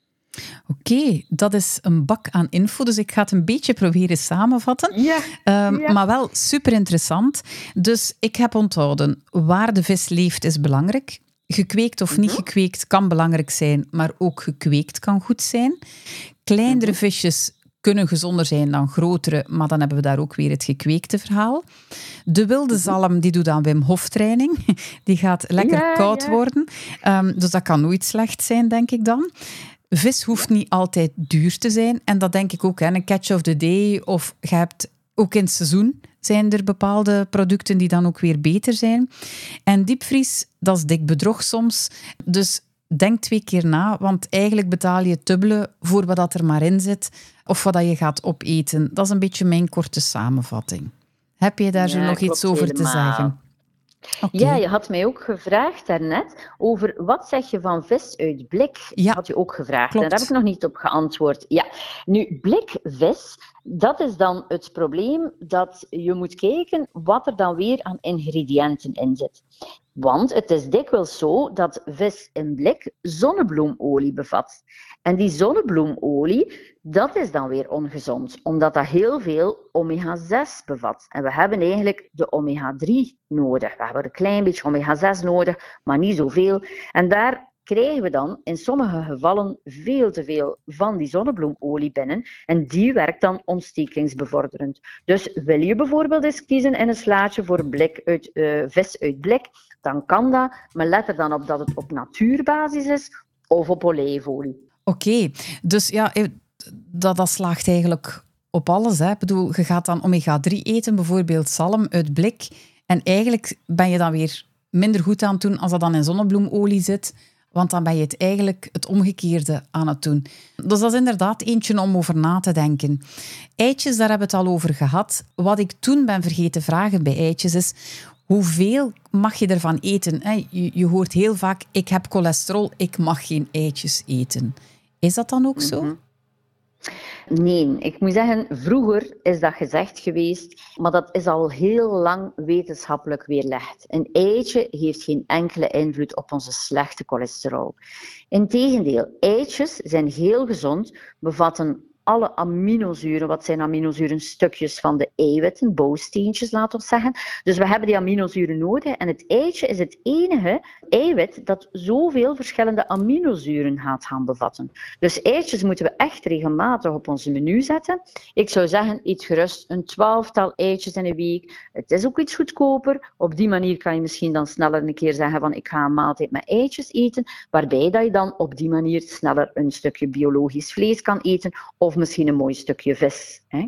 Oké, dat is een bak aan info, dus ik ga het een beetje proberen samenvatten. Ja. Maar wel super interessant. Dus ik heb onthouden, waar de vis leeft is belangrijk. Gekweekt of niet gekweekt kan belangrijk zijn, maar ook gekweekt kan goed zijn. Kleinere visjes kunnen gezonder zijn dan grotere, maar dan hebben we daar ook weer het gekweekte verhaal. De wilde zalm die doet aan Wim Hof training. Die gaat lekker koud worden. Dus dat kan nooit slecht zijn, denk ik dan. Vis hoeft niet altijd duur te zijn. En dat denk ik ook. Hè. Een catch of the day. Of je hebt ook in het seizoen zijn er bepaalde producten die dan ook weer beter zijn. En diepvries, dat is dik bedrog soms. Dus denk 2 keer na, want eigenlijk betaal je het dubbele voor wat dat er maar in zit of wat dat je gaat opeten. Dat is een beetje mijn korte samenvatting. Heb je daar zo nog iets over te zeggen? Okay. Ja, je had mij ook gevraagd daarnet over wat zeg je van vis uit blik. Ja, had je ook gevraagd. klopt. Daar heb ik nog niet op geantwoord. Ja, nu blikvis, dat is dan het probleem dat je moet kijken wat er dan weer aan ingrediënten in zit. Want het is dikwijls zo dat vis in blik zonnebloemolie bevat. En die zonnebloemolie, dat is dan weer ongezond, omdat dat heel veel omega-6 bevat. En we hebben eigenlijk de omega-3 nodig. We hebben een klein beetje omega-6 nodig, maar niet zoveel. En daar krijgen we dan in sommige gevallen veel te veel van die zonnebloemolie binnen. En die werkt dan ontstekingsbevorderend. Dus wil je bijvoorbeeld eens kiezen in een slaatje voor vis uit blik, dan kan dat. Maar let er dan op dat het op natuurbasis is of op olijfolie. Oké, dus ja, dat slaagt eigenlijk op alles. Hè. Ik bedoel, je gaat dan omega-3 eten, bijvoorbeeld zalm uit blik. En eigenlijk ben je dan weer minder goed aan het doen als dat dan in zonnebloemolie zit. Want dan ben je eigenlijk het omgekeerde aan het doen. Dus dat is inderdaad eentje om over na te denken. Eitjes, daar hebben we het al over gehad. Wat ik toen ben vergeten vragen bij eitjes is, hoeveel mag je ervan eten? Je hoort heel vaak, ik heb cholesterol, ik mag geen eitjes eten. Is dat dan ook zo? Nee, ik moet zeggen, vroeger is dat gezegd geweest, maar dat is al heel lang wetenschappelijk weerlegd. Een eitje heeft geen enkele invloed op onze slechte cholesterol. Integendeel, eitjes zijn heel gezond, bevatten alle aminozuren. Wat zijn aminozuren? Stukjes van de eiwitten, bouwsteentjes, laten we zeggen. Dus we hebben die aminozuren nodig. En het eitje is het enige eiwit dat zoveel verschillende aminozuren gaat gaan bevatten. Dus eitjes moeten we echt regelmatig op ons menu zetten. Ik zou zeggen, eet gerust een 12-tal eitjes in een week. Het is ook iets goedkoper. Op die manier kan je misschien dan sneller een keer zeggen van ik ga een maaltijd met eitjes eten, waarbij dat je dan op die manier sneller een stukje biologisch vlees kan eten of misschien een mooi stukje vis. Hè.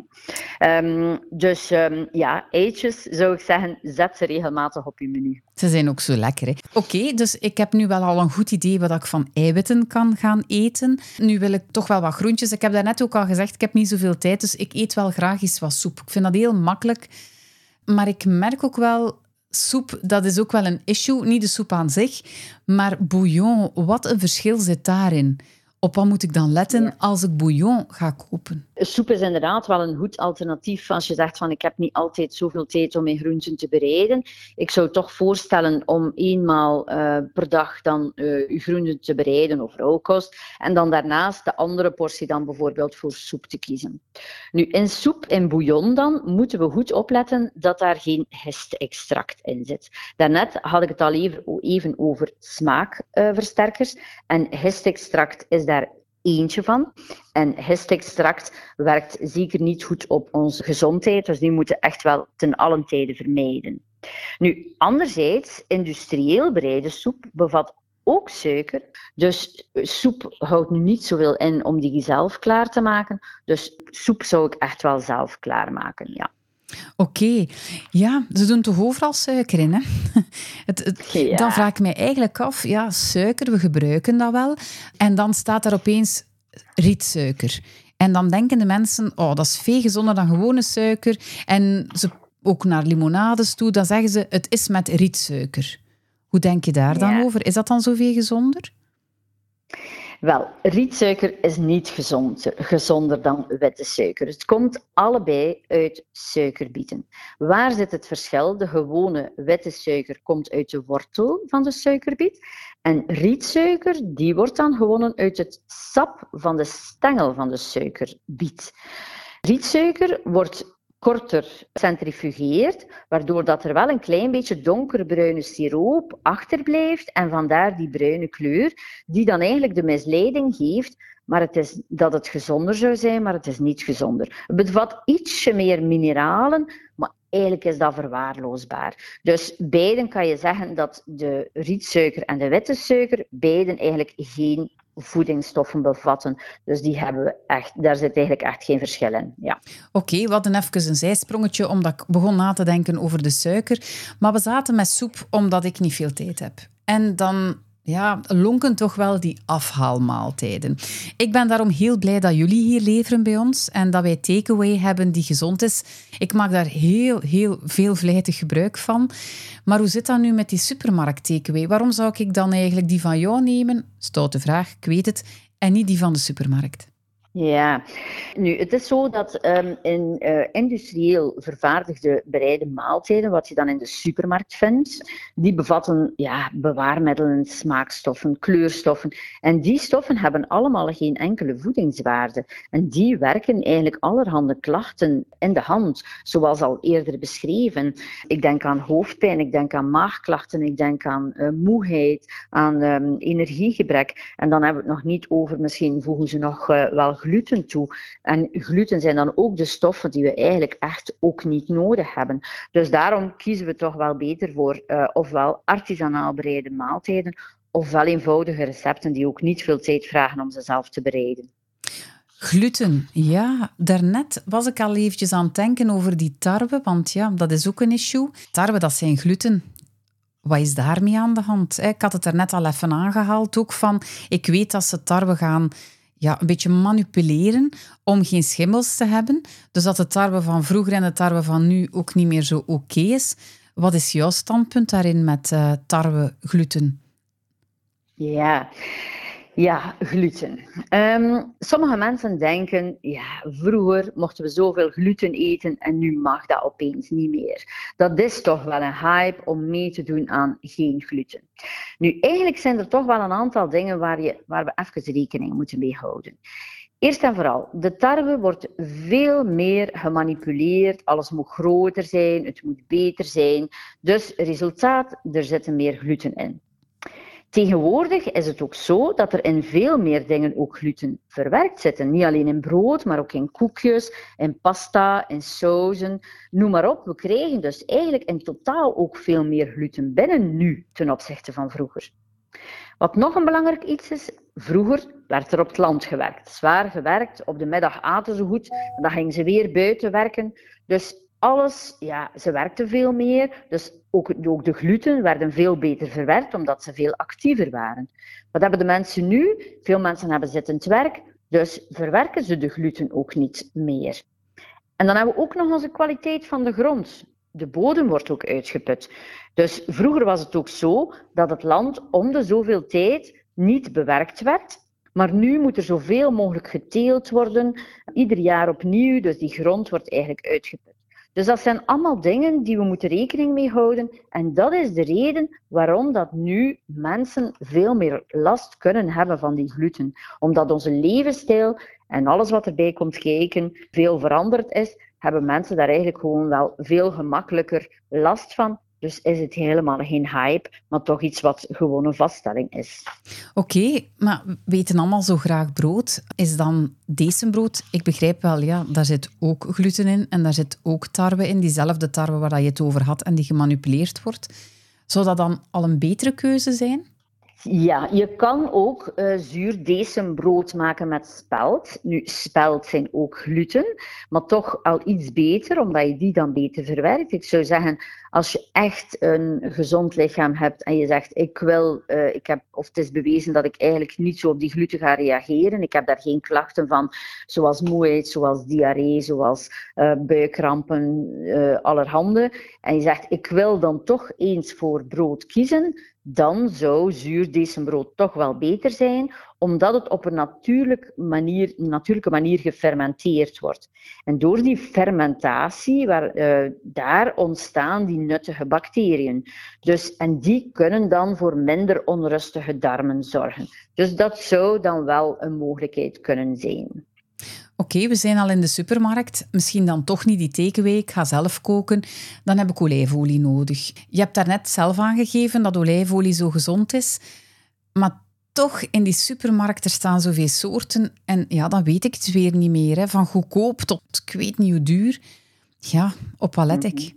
Ja, eitjes zou ik zeggen, zet ze regelmatig op je menu. Ze zijn ook zo lekker, hè? Oké, dus ik heb nu wel al een goed idee wat ik van eiwitten kan gaan eten. Nu wil ik toch wel wat groentjes. Ik heb daarnet ook al gezegd, ik heb niet zoveel tijd, dus ik eet wel graag eens wat soep. Ik vind dat heel makkelijk. Maar ik merk ook wel, soep, dat is ook wel een issue. Niet de soep aan zich, maar bouillon. Wat een verschil zit daarin? Op wat moet ik dan letten als ik bouillon ga kopen? Soep is inderdaad wel een goed alternatief als je zegt van ik heb niet altijd zoveel tijd om mijn groenten te bereiden. Ik zou toch voorstellen om eenmaal per dag dan je groenten te bereiden of rauwkost en dan daarnaast de andere portie dan bijvoorbeeld voor soep te kiezen. Nu in soep, in bouillon dan, moeten we goed opletten dat daar geen histextract in zit. Daarnet had ik het al even over smaakversterkers en histextract is daar eentje van. En histextract werkt zeker niet goed op onze gezondheid, dus die moeten echt wel ten allen tijde vermijden. Nu, anderzijds, industrieel bereide soep bevat ook suiker, dus soep houdt nu niet zoveel in om die zelf klaar te maken, dus soep zou ik echt wel zelf klaarmaken, ja. Oké. Ja, ze doen toch overal suiker in, hè? Ja. Dan vraag ik mij eigenlijk af, ja, suiker, we gebruiken dat wel. En dan staat er opeens rietsuiker. En dan denken de mensen, oh, dat is veel gezonder dan gewone suiker. En ze ook naar limonades toe, dan zeggen ze, het is met rietsuiker. Hoe denk je daar dan over? Is dat dan zoveel gezonder? Wel, rietsuiker is niet gezonder dan witte suiker. Het komt allebei uit suikerbieten. Waar zit het verschil? De gewone witte suiker komt uit de wortel van de suikerbiet. En rietsuiker, die wordt dan gewonnen uit het sap van de stengel van de suikerbiet. Rietsuiker wordt korter centrifugeert, waardoor dat er wel een klein beetje donkerbruine siroop achterblijft en vandaar die bruine kleur, die dan eigenlijk de misleiding geeft, maar dat het gezonder zou zijn, maar het is niet gezonder. Het bevat ietsje meer mineralen, maar eigenlijk is dat verwaarloosbaar. Dus beiden kan je zeggen dat de rietsuiker en de witte suiker beiden eigenlijk geen voedingsstoffen bevatten. Dus die hebben we echt, daar zit eigenlijk echt geen verschil in. Ja. Oké, we hadden even een zijsprongetje omdat ik begon na te denken over de suiker. Maar we zaten met soep omdat ik niet veel tijd heb. En dan lonken toch wel die afhaalmaaltijden. Ik ben daarom heel blij dat jullie hier leveren bij ons en dat wij takeaway hebben die gezond is. Ik maak daar heel veel vlijtig gebruik van. Maar hoe zit dat nu met die supermarkt takeaway? Waarom zou ik dan eigenlijk die van jou nemen? Stoute vraag, ik weet het. En niet die van de supermarkt. Ja, nu het is zo dat in industrieel vervaardigde bereide maaltijden, wat je dan in de supermarkt vindt, die bevatten bewaarmiddelen, smaakstoffen, kleurstoffen. En die stoffen hebben allemaal geen enkele voedingswaarde. En die werken eigenlijk allerhande klachten in de hand, zoals al eerder beschreven. Ik denk aan hoofdpijn, ik denk aan maagklachten, ik denk aan moeheid, aan energiegebrek. En dan hebben we het nog niet over, misschien voegen ze nog wel gluten toe. En gluten zijn dan ook de stoffen die we eigenlijk echt ook niet nodig hebben. Dus daarom kiezen we toch wel beter voor ofwel artisanaal bereide maaltijden, ofwel eenvoudige recepten die ook niet veel tijd vragen om ze zelf te bereiden. Gluten, ja. Daarnet was ik al eventjes aan het denken over die tarwe, want ja, dat is ook een issue. Tarwe, dat zijn gluten. Wat is daarmee aan de hand? Ik had het er net al even aangehaald, ook van, ik weet dat ze tarwe gaan een beetje manipuleren om geen schimmels te hebben. Dus dat de tarwe van vroeger en de tarwe van nu ook niet meer zo oké is. Wat is jouw standpunt daarin met tarwe, gluten? Ja, gluten. Sommige mensen denken, vroeger mochten we zoveel gluten eten en nu mag dat opeens niet meer. Dat is toch wel een hype om mee te doen aan geen gluten. Nu, eigenlijk zijn er toch wel een aantal dingen waar we even rekening moeten mee houden. Eerst en vooral, de tarwe wordt veel meer gemanipuleerd. Alles moet groter zijn, het moet beter zijn. Dus resultaat, er zit meer gluten in. Tegenwoordig is het ook zo dat er in veel meer dingen ook gluten verwerkt zitten. Niet alleen in brood, maar ook in koekjes, in pasta, in sauzen, noem maar op. We krijgen dus eigenlijk in totaal ook veel meer gluten binnen nu ten opzichte van vroeger. Wat nog een belangrijk iets is, vroeger werd er op het land gewerkt. Zwaar gewerkt, op de middag aten ze goed, en dan gingen ze weer buiten werken. Dus alles, ze werkten veel meer, dus ook de gluten werden veel beter verwerkt, omdat ze veel actiever waren. Wat hebben de mensen nu? Veel mensen hebben zittend werk, dus verwerken ze de gluten ook niet meer. En dan hebben we ook nog onze kwaliteit van de grond. De bodem wordt ook uitgeput. Dus vroeger was het ook zo dat het land om de zoveel tijd niet bewerkt werd. Maar nu moet er zoveel mogelijk geteeld worden, ieder jaar opnieuw, dus die grond wordt eigenlijk uitgeput. Dus dat zijn allemaal dingen die we moeten rekening mee houden. En dat is de reden waarom dat nu mensen veel meer last kunnen hebben van die gluten. Omdat onze levensstijl en alles wat erbij komt kijken veel veranderd is, hebben mensen daar eigenlijk gewoon wel veel gemakkelijker last van. Dus is het helemaal geen hype, maar toch iets wat gewoon een vaststelling is. Oké, maar we eten allemaal zo graag brood. Is dan decembrood? Ik begrijp wel, ja, daar zit ook gluten in en daar zit ook tarwe in. Diezelfde tarwe waar je het over had en die gemanipuleerd wordt. Zou dat dan al een betere keuze zijn? Ja, je kan ook zuur decembrood maken met spelt. Nu, spelt zijn ook gluten, maar toch al iets beter, omdat je die dan beter verwerkt. Ik zou zeggen, als je echt een gezond lichaam hebt en je zegt, of het is bewezen dat ik eigenlijk niet zo op die gluten ga reageren, ik heb daar geen klachten van, zoals moeheid, zoals diarree, zoals buikkrampen, allerhande, en je zegt, ik wil dan toch eens voor brood kiezen, dan zou zuur decembrood toch wel beter zijn, omdat het op een natuurlijke manier gefermenteerd wordt. En door die fermentatie, daar ontstaan die nuttige bacteriën. En die kunnen dan voor minder onrustige darmen zorgen. Dus dat zou dan wel een mogelijkheid kunnen zijn. Oké, we zijn al in de supermarkt. Misschien dan toch niet die takeaway. Ik ga zelf koken. Dan heb ik olijfolie nodig. Je hebt daarnet zelf aangegeven dat olijfolie zo gezond is. Maar toch, in die supermarkt, er staan zoveel soorten. En ja, dan weet ik het weer niet meer. Hè. Van goedkoop tot ik weet niet hoe duur. Ja, op wat let ik?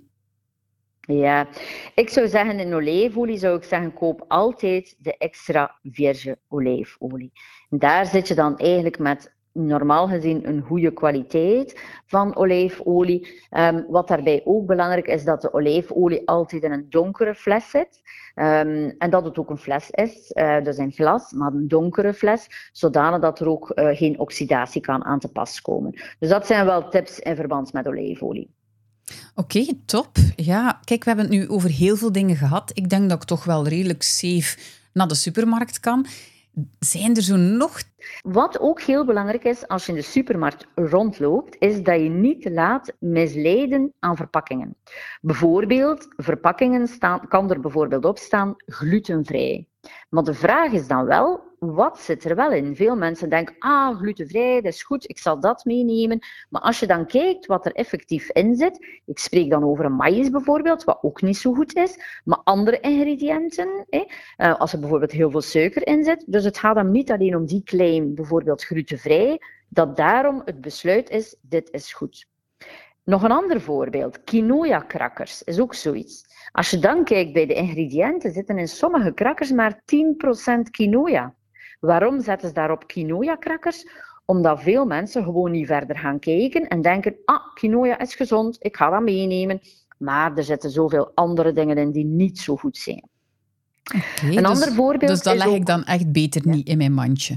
Ja, ik zou zeggen, in olijfolie zou ik zeggen, koop altijd de extra virgin olijfolie. Daar zit je dan eigenlijk met normaal gezien een goede kwaliteit van olijfolie. Wat daarbij ook belangrijk is, dat de olijfolie altijd in een donkere fles zit. En dat het ook een fles is, dus een glas, maar een donkere fles, zodanig dat er ook geen oxidatie kan aan te pas komen. Dus dat zijn wel tips in verband met olijfolie. Oké, top. Ja, kijk, we hebben het nu over heel veel dingen gehad. Ik denk dat ik toch wel redelijk safe naar de supermarkt kan. Zijn er zo nog... Wat ook heel belangrijk is als je in de supermarkt rondloopt, is dat je niet te laat misleiden aan verpakkingen. Bijvoorbeeld, verpakkingen kan er bijvoorbeeld op staan glutenvrij. Maar de vraag is dan wel, wat zit er wel in? Veel mensen denken, glutenvrij, dat is goed, ik zal dat meenemen. Maar als je dan kijkt wat er effectief in zit, ik spreek dan over een maïs bijvoorbeeld, wat ook niet zo goed is, maar andere ingrediënten, als er bijvoorbeeld heel veel suiker in zit. Dus het gaat dan niet alleen om die claim, bijvoorbeeld glutenvrij, dat daarom het besluit is, dit is goed. Nog een ander voorbeeld, quinoa-crackers is ook zoiets. Als je dan kijkt bij de ingrediënten, zitten in sommige crackers maar 10% quinoa. Waarom zetten ze daarop quinoa-crackers? Omdat veel mensen gewoon niet verder gaan kijken en denken, quinoa is gezond, ik ga dat meenemen. Maar er zitten zoveel andere dingen in die niet zo goed zijn. Okay, een ander voorbeeld dus dat leg ik dan echt beter niet in mijn mandje?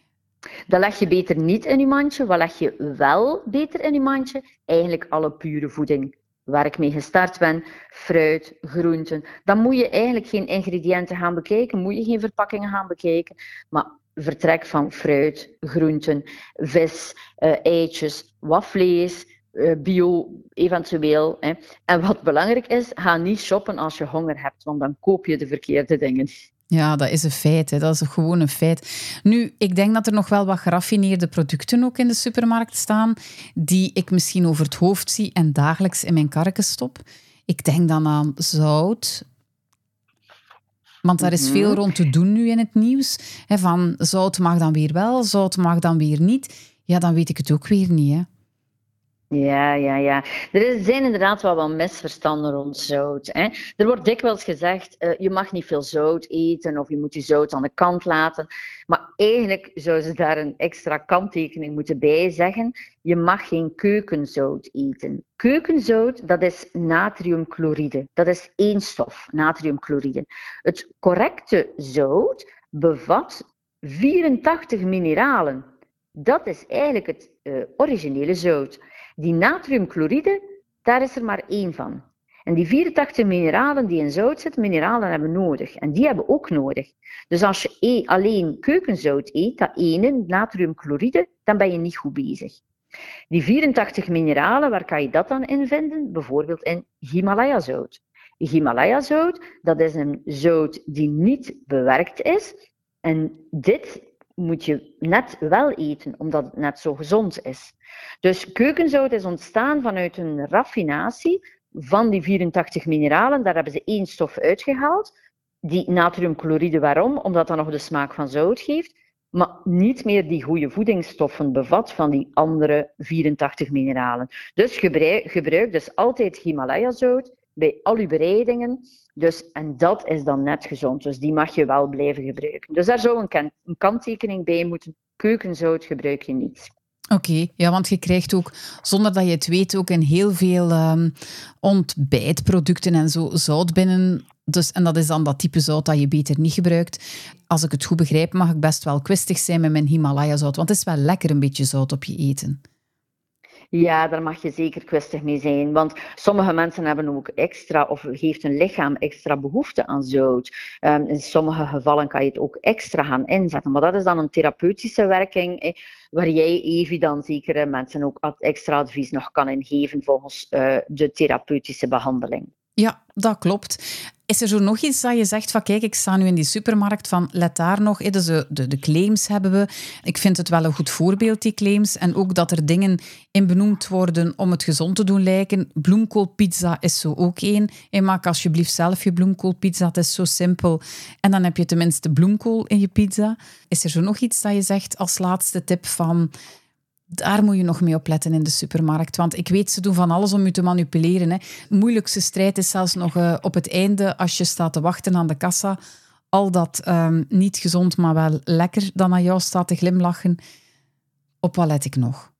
Dat leg je beter niet in je mandje. Wat leg je wel beter in je mandje? Eigenlijk alle pure voeding. Waar ik mee gestart ben, fruit, groenten. Dan moet je eigenlijk geen ingrediënten gaan bekijken, moet je geen verpakkingen gaan bekijken. Maar vertrek van fruit, groenten, vis, eitjes, wat vlees, bio eventueel. En wat belangrijk is, ga niet shoppen als je honger hebt, want dan koop je de verkeerde dingen. Ja, dat is een feit. Hè. Dat is gewoon een feit. Nu, ik denk dat er nog wel wat geraffineerde producten ook in de supermarkt staan, die ik misschien over het hoofd zie en dagelijks in mijn karretje stop. Ik denk dan aan zout. Want daar is veel rond te doen nu in het nieuws. Hè, van zout mag dan weer wel, zout mag dan weer niet. Ja, dan weet ik het ook weer niet, hè. Ja. Er zijn inderdaad wel wat misverstanden rond zout. Hè. Er wordt dikwijls gezegd, je mag niet veel zout eten of je moet je zout aan de kant laten. Maar eigenlijk zouden ze daar een extra kanttekening moeten bij zeggen. Je mag geen keukenzout eten. Keukenzout, dat is natriumchloride. Dat is één stof, natriumchloride. Het correcte zout bevat 84 mineralen. Dat is eigenlijk het originele zout. Die natriumchloride, daar is er maar één van. En die 84 mineralen die in zout zitten, mineralen hebben we nodig. En die hebben we ook nodig. Dus als je alleen keukenzout eet, dat ene, natriumchloride, dan ben je niet goed bezig. Die 84 mineralen, waar kan je dat dan in vinden? Bijvoorbeeld in Himalaya-zout. Himalaya-zout, dat is een zout die niet bewerkt is. En dit moet je net wel eten, omdat het net zo gezond is. Dus keukenzout is ontstaan vanuit een raffinatie van die 84 mineralen. Daar hebben ze één stof uitgehaald. Die natriumchloride, waarom? Omdat dat nog de smaak van zout geeft, maar niet meer die goede voedingsstoffen bevat van die andere 84 mineralen. Dus gebruik dus altijd Himalaya-zout bij al je bereidingen. Dus, en dat is dan net gezond, dus die mag je wel blijven gebruiken. Dus daar zou een kanttekening bij moeten. Keukenzout gebruik je niet. Oké, ja, want je krijgt ook, zonder dat je het weet, ook in heel veel ontbijtproducten en zo zout binnen. Dus, en dat is dan dat type zout dat je beter niet gebruikt. Als ik het goed begrijp, mag ik best wel kwistig zijn met mijn Himalaya-zout, want het is wel lekker een beetje zout op je eten. Ja, daar mag je zeker kwistig mee zijn. Want sommige mensen hebben ook extra, of heeft hun lichaam extra behoefte aan zout. In sommige gevallen kan je het ook extra gaan inzetten. Maar dat is dan een therapeutische werking, waar jij, Evi, dan zeker mensen ook extra advies nog kan ingeven volgens de therapeutische behandeling. Ja, dat klopt. Is er zo nog iets dat je zegt van kijk, ik sta nu in die supermarkt van let daar nog, dus de claims hebben we. Ik vind het wel een goed voorbeeld, die claims. En ook dat er dingen in benoemd worden om het gezond te doen lijken. Bloemkoolpizza is zo ook één. En maak alsjeblieft zelf je bloemkoolpizza, het is zo simpel. En dan heb je tenminste bloemkool in je pizza. Is er zo nog iets dat je zegt als laatste tip van daar moet je nog mee opletten in de supermarkt. Want ik weet, ze doen van alles om je te manipuleren. Hè. De moeilijkste strijd is zelfs nog op het einde, als je staat te wachten aan de kassa. Al dat niet gezond, maar wel lekker, dan aan jou staat te glimlachen. Op wat let ik nog?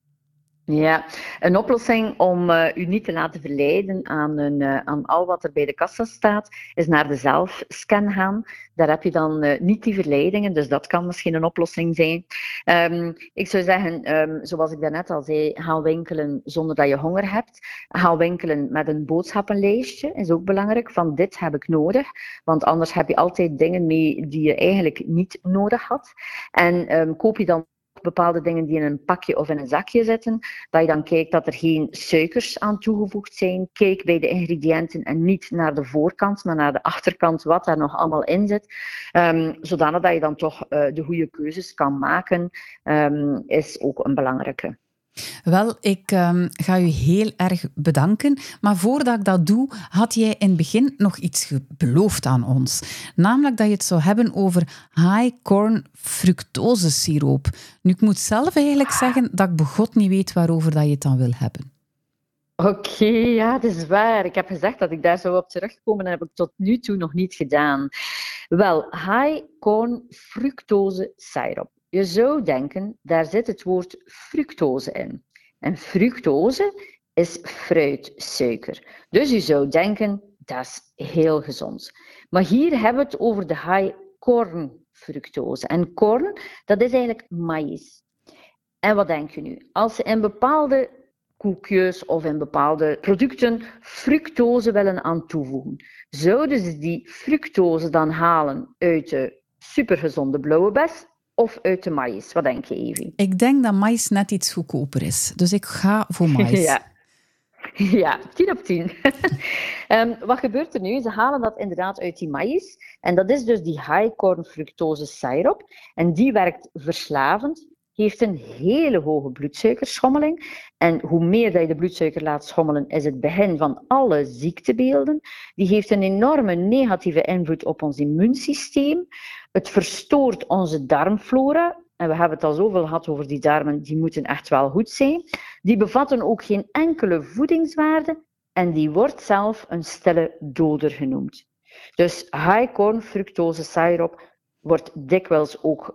Ja, een oplossing om u niet te laten verleiden aan al wat er bij de kassa staat, is naar de zelfscan gaan. Daar heb je dan niet die verleidingen, dus dat kan misschien een oplossing zijn. Ik zou zeggen, zoals ik daarnet al zei, ga winkelen zonder dat je honger hebt. Ga winkelen met een boodschappenlijstje, is ook belangrijk, van dit heb ik nodig. Want anders heb je altijd dingen mee die je eigenlijk niet nodig had. En koop je dan bepaalde dingen die in een pakje of in een zakje zitten, dat je dan kijkt dat er geen suikers aan toegevoegd zijn. Kijk bij de ingrediënten en niet naar de voorkant, maar naar de achterkant, wat daar nog allemaal in zit. Zodanig dat je dan toch de goede keuzes kan maken, is ook een belangrijke. Wel, ik ga u heel erg bedanken. Maar voordat ik dat doe, had jij in het begin nog iets beloofd aan ons. Namelijk dat je het zou hebben over high-corn fructose-siroop. Nu, ik moet zelf eigenlijk zeggen dat ik begot niet weet waarover dat je het dan wil hebben. Oké, ja, dat is waar. Ik heb gezegd dat ik daar zou op terugkomen en dat heb ik tot nu toe nog niet gedaan. Wel, high-corn fructose-siroop. Je zou denken, daar zit het woord fructose in. En fructose is fruitsuiker. Dus je zou denken, dat is heel gezond. Maar hier hebben we het over de high-corn fructose. En corn, dat is eigenlijk maïs. En wat denk je nu? Als ze in bepaalde koekjes of in bepaalde producten fructose willen aan toevoegen, zouden ze die fructose dan halen uit de supergezonde blauwe bes of uit de maïs? Wat denk je, Evi? Ik denk dat maïs net iets goedkoper is. Dus ik ga voor maïs. Ja. Ja, 10 op 10. Wat gebeurt er nu? Ze halen dat inderdaad uit die maïs. En dat is dus die high corn fructose siroop. En die werkt verslavend, heeft een hele hoge bloedsuikerschommeling. En hoe meer dat je de bloedsuiker laat schommelen, is het begin van alle ziektebeelden. Die heeft een enorme negatieve invloed op ons immuunsysteem. Het verstoort onze darmflora. En we hebben het al zoveel gehad over die darmen, die moeten echt wel goed zijn. Die bevatten ook geen enkele voedingswaarde en die wordt zelf een stille doder genoemd. Dus high corn fructose siroop wordt dikwijls ook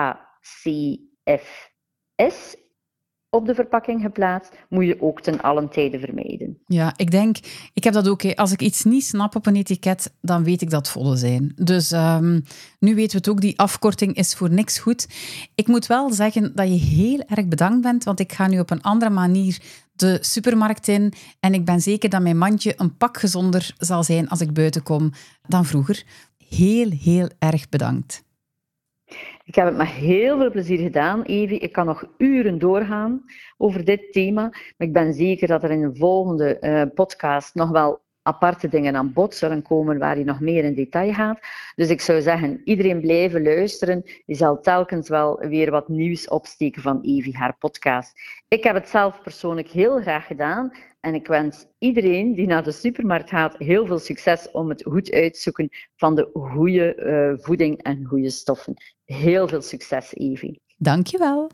HCFS op de verpakking geplaatst, moet je ook ten allen tijde vermijden. Ja, ik heb dat ook. Als ik iets niet snap op een etiket, dan weet ik dat volle zijn. Dus nu weten we het ook, die afkorting is voor niks goed. Ik moet wel zeggen dat je heel erg bedankt bent, want ik ga nu op een andere manier de supermarkt in en ik ben zeker dat mijn mandje een pak gezonder zal zijn als ik buiten kom dan vroeger. Heel, heel erg bedankt. Ik heb het met heel veel plezier gedaan, Evi. Ik kan nog uren doorgaan over dit thema. Maar ik ben zeker dat er in de volgende podcast nog wel aparte dingen aan bod zullen komen waar je nog meer in detail gaat. Dus ik zou zeggen, iedereen blijven luisteren. Je zal telkens wel weer wat nieuws opsteken van Evi, haar podcast. Ik heb het zelf persoonlijk heel graag gedaan. En ik wens iedereen die naar de supermarkt gaat heel veel succes om het goed uit te zoeken van de goede voeding en goede stoffen. Heel veel succes, Evi. Dankjewel.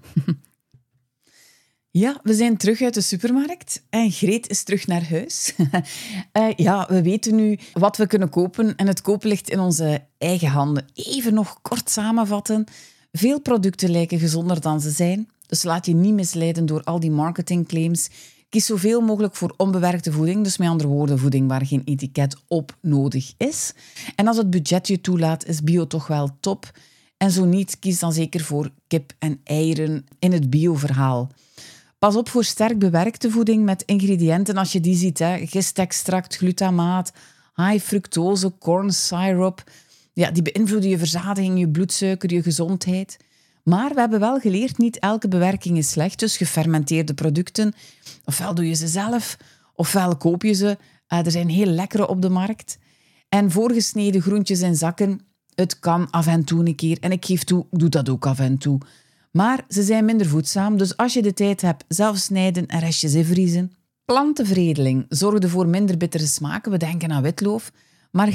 Ja, we zijn terug uit de supermarkt en Greet is terug naar huis. Ja, we weten nu wat we kunnen kopen en het kopen ligt in onze eigen handen. Even nog kort samenvatten. Veel producten lijken gezonder dan ze zijn, dus laat je niet misleiden door al die marketingclaims. Kies zoveel mogelijk voor onbewerkte voeding, dus met andere woorden voeding waar geen etiket op nodig is. En als het budget je toelaat, is bio toch wel top. En zo niet, kies dan zeker voor kip en eieren in het bio-verhaal. Pas op voor sterk bewerkte voeding met ingrediënten als je die ziet. Gistextract, glutamaat, high fructose, corn syrup. Ja, die beïnvloeden je verzadiging, je bloedsuiker, je gezondheid. Maar we hebben wel geleerd, niet elke bewerking is slecht. Dus gefermenteerde producten, ofwel doe je ze zelf, ofwel koop je ze. Er zijn heel lekkere op de markt. En voorgesneden groentjes in zakken, het kan af en toe een keer. En ik geef toe, ik doe dat ook af en toe. Maar ze zijn minder voedzaam, dus als je de tijd hebt, zelf snijden en restjes invriezen. Plantenveredeling zorgde voor minder bittere smaken. We denken aan witloof, maar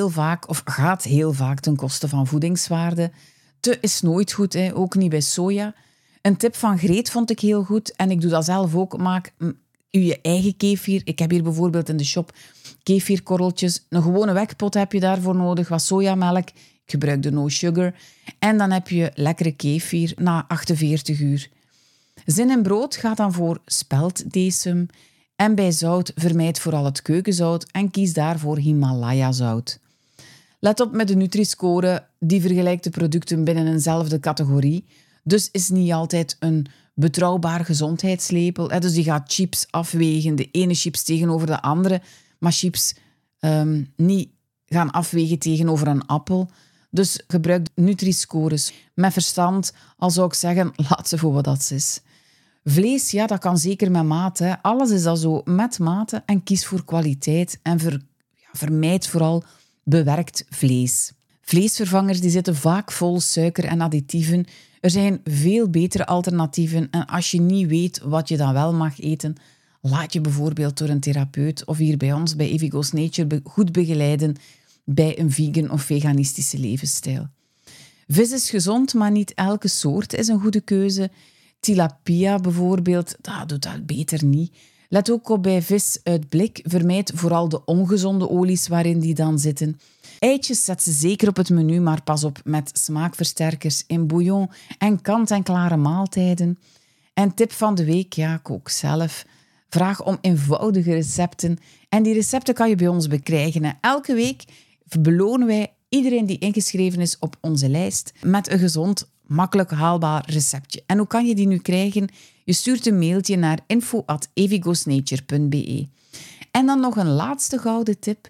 gaat heel vaak ten koste van voedingswaarde. Te is nooit goed, ook niet bij soja. Een tip van Greet vond ik heel goed en ik doe dat zelf ook. Maak je eigen kefir. Ik heb hier bijvoorbeeld in de shop kefirkorreltjes. Een gewone wekpot heb je daarvoor nodig, wat sojamelk. Ik gebruik de no sugar. En dan heb je lekkere kefir na 48 uur. Zin in brood gaat dan voor spelddesem. En bij zout vermijd vooral het keukenzout en kies daarvoor Himalaya-zout. Let op met de Nutri-score. Die vergelijkt de producten binnen eenzelfde categorie. Dus is niet altijd een betrouwbaar gezondheidslabel. Dus die gaat chips afwegen, de ene chips tegenover de andere. Maar chips niet gaan afwegen tegenover een appel. Dus gebruik Nutri-scores met verstand. Al zou ik zeggen, laat ze voor wat dat is. Vlees, ja, dat kan zeker met mate. Alles is al zo met mate en kies voor kwaliteit. En vermijd vooral bewerkt vlees. Vleesvervangers die zitten vaak vol suiker en additieven. Er zijn veel betere alternatieven. En als je niet weet wat je dan wel mag eten, laat je bijvoorbeeld door een therapeut of hier bij ons, bij Evie Goes Nature, goed begeleiden bij een vegan of veganistische levensstijl. Vis is gezond, maar niet elke soort is een goede keuze. Tilapia bijvoorbeeld, dat doet dat beter niet. Let ook op bij vis uit blik. Vermijd vooral de ongezonde olies waarin die dan zitten. Eitjes zet ze zeker op het menu, maar pas op met smaakversterkers in bouillon en kant-en-klare maaltijden. En tip van de week, ja, kook zelf. Vraag om eenvoudige recepten. En die recepten kan je bij ons bekrijgen. Elke week belonen wij iedereen die ingeschreven is op onze lijst met een gezond, makkelijk haalbaar receptje. En hoe kan je die nu krijgen? Je stuurt een mailtje naar info@evigoesnature.be. En dan nog een laatste gouden tip.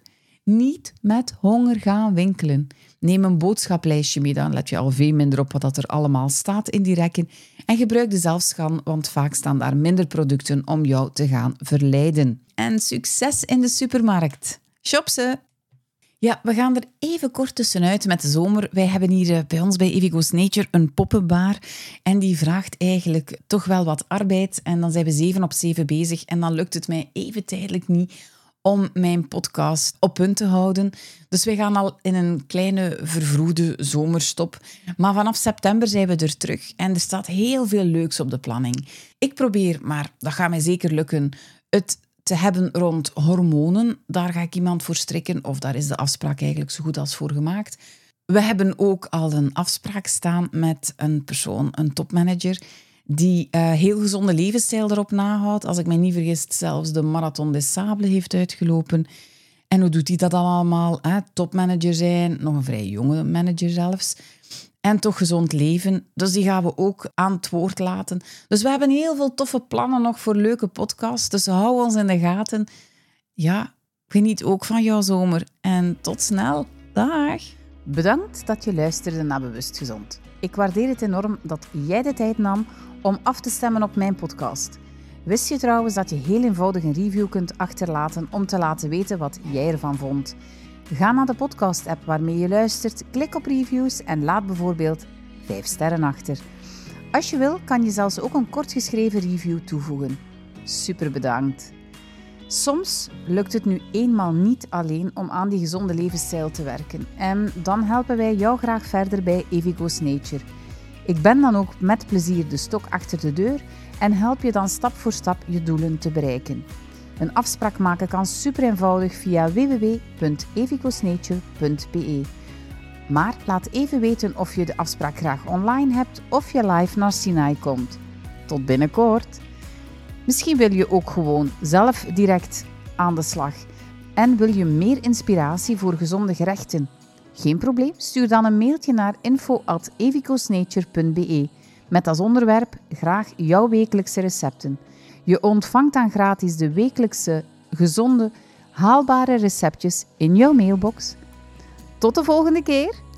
niet met honger gaan winkelen. Neem een boodschaplijstje mee, dan let je al veel minder op wat er allemaal staat in die rekken. En gebruik de zelfscan, want vaak staan daar minder producten om jou te gaan verleiden. En succes in de supermarkt. Shop ze! Ja, we gaan er even kort tussenuit met de zomer. Wij hebben hier bij ons bij Evie Goes Nature een poppenbar. En die vraagt eigenlijk toch wel wat arbeid. En dan zijn we 7 op 7 bezig. En dan lukt het mij even tijdelijk niet om mijn podcast op punt te houden. Dus wij gaan al in een kleine vervroegde zomerstop. Maar vanaf september zijn we er terug. En er staat heel veel leuks op de planning. Ik probeer, maar dat gaat mij zeker lukken, het te hebben rond hormonen. Daar ga ik iemand voor strikken, of daar is de afspraak eigenlijk zo goed als voor gemaakt. We hebben ook al een afspraak staan met een persoon, een topmanager, die heel gezonde levensstijl erop nahoudt. Als ik me niet vergis, zelfs de Marathon des Sables heeft uitgelopen. En hoe doet hij dat allemaal? Topmanager zijn, nog een vrij jonge manager zelfs. En toch gezond leven. Dus die gaan we ook aan het woord laten. Dus we hebben heel veel toffe plannen nog voor leuke podcasts. Dus hou ons in de gaten. Ja, geniet ook van jouw zomer. En tot snel. Dag. Bedankt dat je luisterde naar Bewust Gezond. Ik waardeer het enorm dat jij de tijd nam om af te stemmen op mijn podcast. Wist je trouwens dat je heel eenvoudig een review kunt achterlaten om te laten weten wat jij ervan vond? Ga naar de podcast-app waarmee je luistert, klik op reviews en laat bijvoorbeeld 5 sterren achter. Als je wil, kan je zelfs ook een kort geschreven review toevoegen. Super bedankt. Soms lukt het nu eenmaal niet alleen om aan die gezonde levensstijl te werken. En dan helpen wij jou graag verder bij Evie Goes Nature. Ik ben dan ook met plezier de stok achter de deur en help je dan stap voor stap je doelen te bereiken. Een afspraak maken kan super eenvoudig via www.eviegoesnature.be. Maar laat even weten of je de afspraak graag online hebt of je live naar Sinai komt. Tot binnenkort! Misschien wil je ook gewoon zelf direct aan de slag en wil je meer inspiratie voor gezonde gerechten. Geen probleem, stuur dan een mailtje naar info@eviegoesnature.be met als onderwerp graag jouw wekelijkse recepten. Je ontvangt dan gratis de wekelijkse, gezonde, haalbare receptjes in jouw mailbox. Tot de volgende keer!